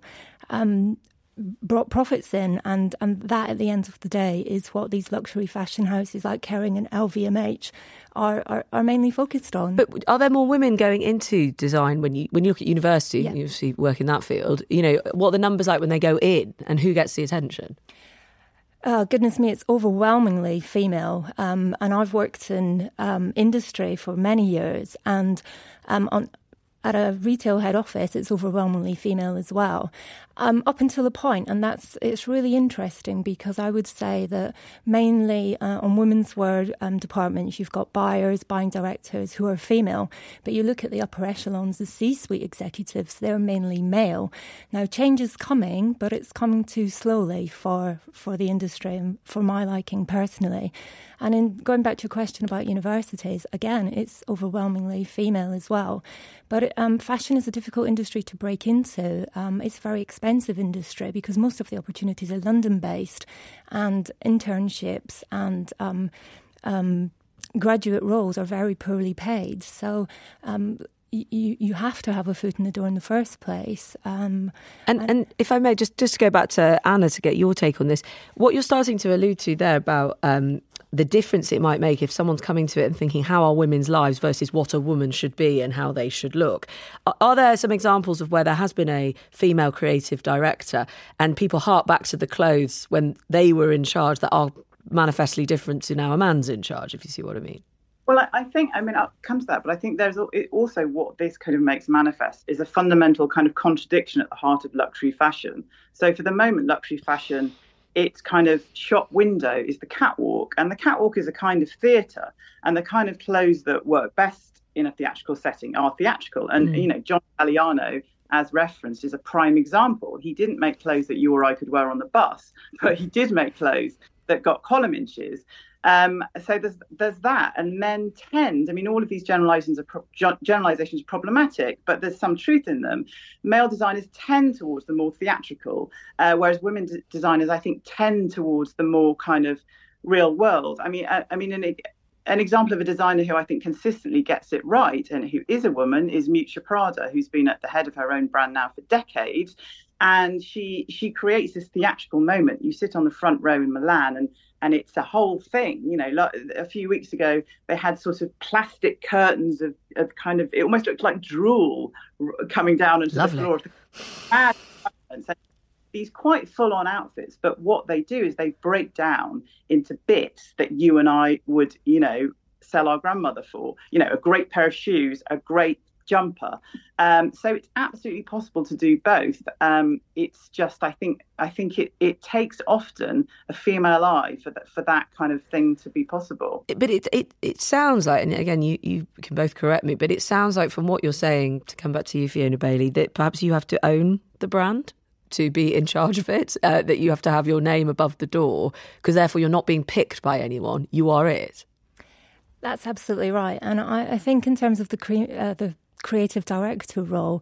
brought profits in, and that at the end of the day is what these luxury fashion houses like Kering and LVMH are mainly focused on. But are there more women going into design when you look at university? Yeah. You obviously work in that field. You know, what are the numbers like when they go in, and who gets the attention? Goodness me, it's overwhelmingly female. And I've worked in industry for many years, and at a retail head office, it's overwhelmingly female as well, up until a point. And it's really interesting, because I would say that mainly on women's wear departments, you've got buyers, buying directors who are female. But you look at the upper echelons, the C-suite executives, they're mainly male. Now, change is coming, but it's coming too slowly for the industry and for my liking personally. And in going back to your question about universities, again, it's overwhelmingly female as well. But fashion is a difficult industry to break into. It's a very expensive industry, because most of the opportunities are London-based, and internships and graduate roles are very poorly paid. So you have to have a foot in the door in the first place. And if I may, just to go back to Anna to get your take on this, what you're starting to allude to there about the difference it might make if someone's coming to it and thinking, how are women's lives versus what a woman should be and how they should look? Are there some examples of where there has been a female creative director and people hark back to the clothes when they were in charge that are manifestly different to now a man's in charge, if you see what I mean? Well, I'll come to that, but I think there's also what this kind of makes manifest is a fundamental kind of contradiction at the heart of luxury fashion. So for the moment, luxury fashion, its kind of shop window is the catwalk, and the catwalk is a kind of theatre, and the kind of clothes that work best in a theatrical setting are theatrical. And, you know, John Galliano, as referenced, is a prime example. He didn't make clothes that you or I could wear on the bus, but he did make clothes that got column inches. So there's that, and men tend. I mean, all of these generalizations are problematic, but there's some truth in them. Male designers tend towards the more theatrical, whereas women designers, I think, tend towards the more kind of real world. I mean, an example of a designer who I think consistently gets it right, and who is a woman, is Miuccia Prada, who's been at the head of her own brand now for decades. And she creates this theatrical moment. You sit on the front row in Milan, and it's a whole thing. You know, a few weeks ago, they had sort of plastic curtains of kind of, it almost looked like drool coming down onto the floor. So these quite full-on outfits, but what they do is they break down into bits that you and I would, you know, sell our grandmother for. You know, a great pair of shoes, a great jumper. So it's absolutely possible to do both. It's just, I think it takes often a female eye for that kind of thing to be possible. But it sounds like, and again, you can both correct me, but it sounds like from what you're saying, to come back to you, Fiona Bailey, that perhaps you have to own the brand to be in charge of it, that you have to have your name above the door, because therefore you're not being picked by anyone, you are it. That's absolutely right. And I think in terms of the creative director role,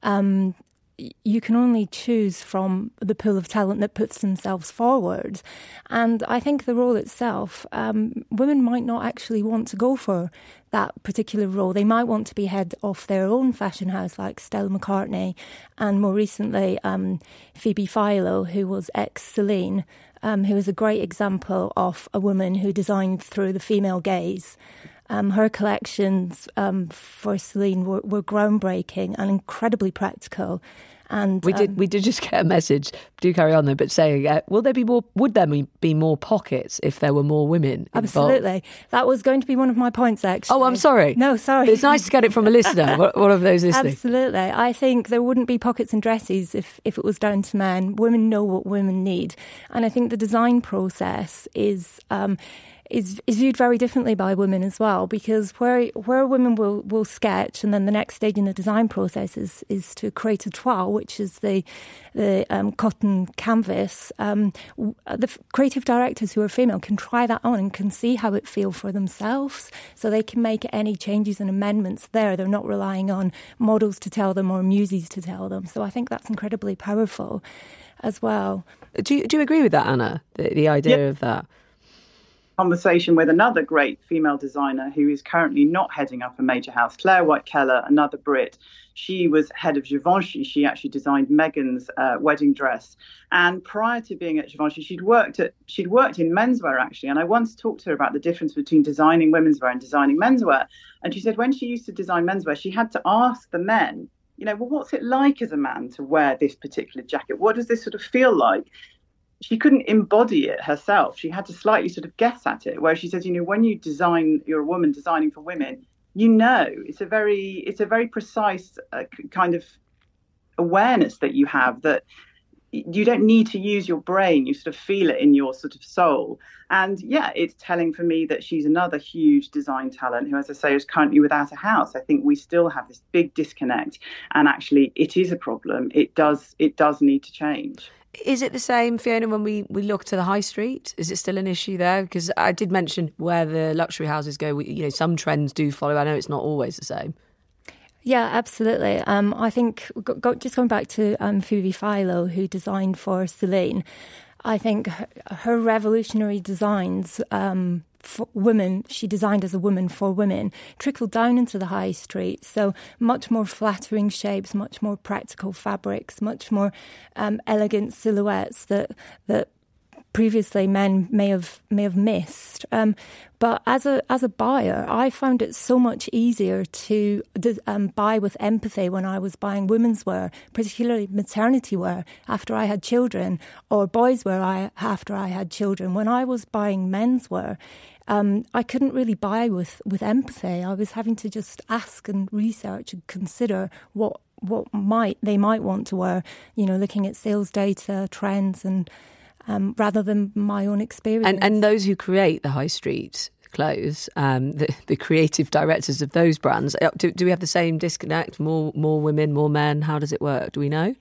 you can only choose from the pool of talent that puts themselves forward. And I think the role itself, women might not actually want to go for that particular role. They might want to be head of their own fashion house, like Stella McCartney, and more recently Phoebe Philo, who was ex-Celine, who is a great example of a woman who designed through the female gaze. Her collections for Celine were groundbreaking and incredibly practical. And we did just get a message. Do carry on though, but saying, would there be more pockets if there were more women involved? Absolutely. That was going to be one of my points, actually. Oh, I'm sorry. No, sorry. It's nice to get it from a listener. One of those listening. Absolutely. I think there wouldn't be pockets in dresses if it was down to men. Women know what women need, and I think the design process is. is viewed very differently by women as well, because where women will sketch, and then the next stage in the design process is to create a toile, which is the cotton canvas. The creative directors who are female can try that on and can see how it feels for themselves, so they can make any changes and amendments there. They're not relying on models to tell them or muses to tell them. So I think that's incredibly powerful as well. Do you agree with that, Anna? The idea of that? Conversation with another great female designer who is currently not heading up a major house, Claire White-Keller, another Brit. She was head of Givenchy. She actually designed Meghan's wedding dress. And prior to being at Givenchy, she'd worked in menswear, actually. And I once talked to her about the difference between designing women's wear and designing menswear. And she said when she used to design menswear, she had to ask the men, well, what's it like as a man to wear this particular jacket? What does this sort of feel like? She couldn't embody it herself. She had to slightly sort of guess at it. Where she says, when you're a woman designing for women, it's a very precise kind of awareness that you have, that you don't need to use your brain. You sort of feel it in your sort of soul. And yeah, it's telling for me that she's another huge design talent who, as I say, is currently without a house. I think we still have this big disconnect, and actually it is a problem. It does need to change. Is it the same, Fiona, when we look to the high street? Is it still an issue there? Because I did mention where the luxury houses go. Some trends do follow. I know it's not always the same. Yeah, absolutely. I think, just going back to Phoebe Philo, who designed for Celine, I think her revolutionary designs for women, she designed as a woman for women, trickled down into the high street. So much more flattering shapes, much more practical fabrics, much more elegant silhouettes that previously men may have missed. But as a buyer, I found it so much easier to buy with empathy when I was buying women's wear, particularly maternity wear after I had children, or boys wear after I had children. When I was buying men's wear, I couldn't really buy with empathy. I was having to just ask and research and consider what they might want to wear, looking at sales data, trends, and rather than my own experience. And those who create the high street clothes, the creative directors of those brands, do we have the same disconnect? More women, more men? How does it work? Do we know?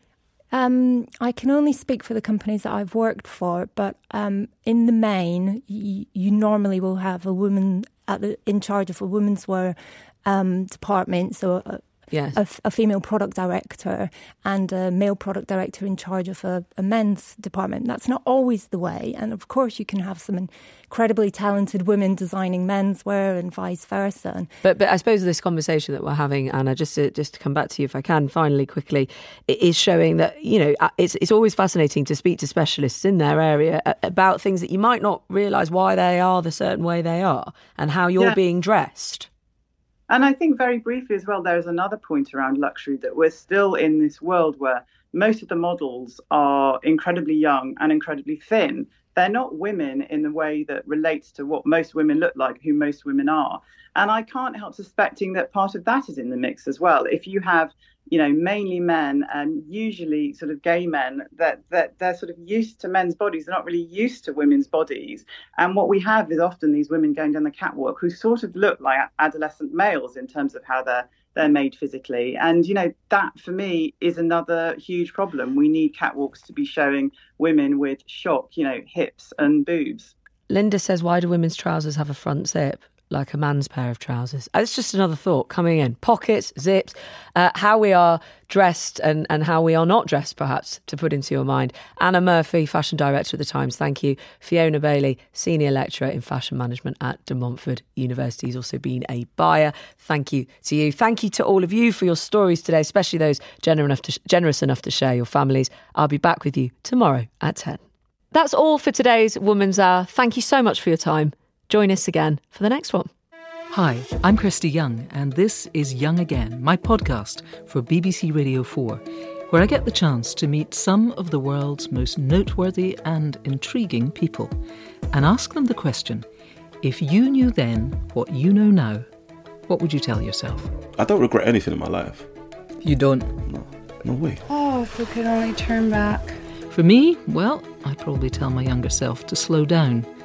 I can only speak for the companies that I've worked for, but in the main, you normally will have a woman in charge of a women's wear department, so yes. a female product director and a male product director in charge of a men's department. That's not always the way. And of course, you can have some incredibly talented women designing menswear and vice versa. But I suppose this conversation that we're having, Anna, just to come back to you if I can, finally, quickly, it is showing that, it's always fascinating to speak to specialists in their area about things that you might not realise why they are the certain way they are and how you're being dressed. And I think very briefly as well, there is another point around luxury, that we're still in this world where most of the models are incredibly young and incredibly thin. They're not women in the way that relates to what most women look like, who most women are. And I can't help suspecting that part of that is in the mix as well. If you have, mainly men and usually sort of gay men, that they're sort of used to men's bodies, they're not really used to women's bodies. And what we have is often these women going down the catwalk who sort of look like adolescent males in terms of how they're made physically. And, that for me is another huge problem. We need catwalks to be showing women with shock, hips and boobs. Linda says, why do women's trousers have a front zip like a man's pair of trousers? It's just another thought coming in. Pockets, zips, how we are dressed and how we are not dressed, perhaps, to put into your mind. Anna Murphy, fashion director at The Times, thank you. Fiona Bailey, senior lecturer in fashion management at De Montfort University, has also been a buyer. Thank you to you. Thank you to all of you for your stories today, especially those generous enough to share your families. I'll be back with you tomorrow at 10. That's all for today's Woman's Hour. Thank you so much for your time. Join us again for the next one. Hi, I'm Kirsty Young, and this is Young Again, my podcast for BBC Radio 4, where I get the chance to meet some of the world's most noteworthy and intriguing people and ask them the question, if you knew then what you know now, what would you tell yourself? I don't regret anything in my life. You don't? No way. Oh, if we could only turn back. For me, well, I'd probably tell my younger self to slow down.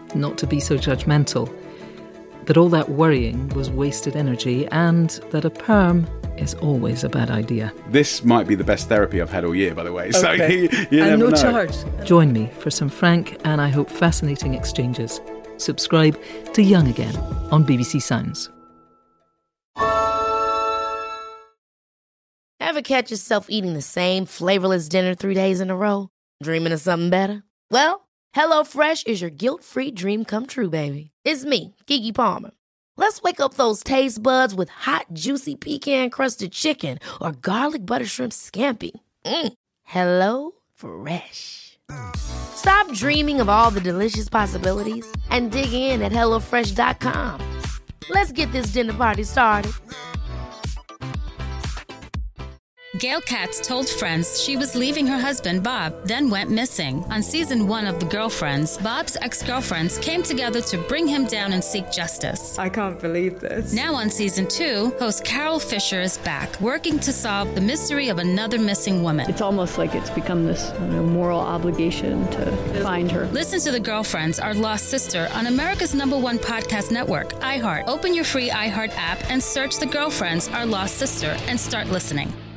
not to be so judgmental, that all that worrying was wasted energy, and that a perm is always a bad idea. This might be the best therapy I've had all year, by the way. So Okay. you And never no know. charge. Join me for some frank and I hope fascinating exchanges. Subscribe to Young Again on BBC Sounds. Ever catch yourself eating the same flavorless dinner 3 days in a row? Dreaming of something better? Well, HelloFresh is your guilt-free dream come true, baby. It's me, Keke Palmer. Let's wake up those taste buds with hot, juicy pecan-crusted chicken or garlic butter shrimp scampi. Hello Fresh. Stop dreaming of all the delicious possibilities and dig in at HelloFresh.com. Let's get this dinner party started. Gail Katz told friends she was leaving her husband, Bob, then went missing. On season 1 of The Girlfriends, Bob's ex-girlfriends came together to bring him down and seek justice. I can't believe this. Now on season 2, host Carol Fisher is back, working to solve the mystery of another missing woman. It's almost like it's become this moral obligation to find her. Listen to The Girlfriends, Our Lost Sister on America's #1 podcast network, iHeart. Open your free iHeart app and search The Girlfriends, Our Lost Sister and start listening.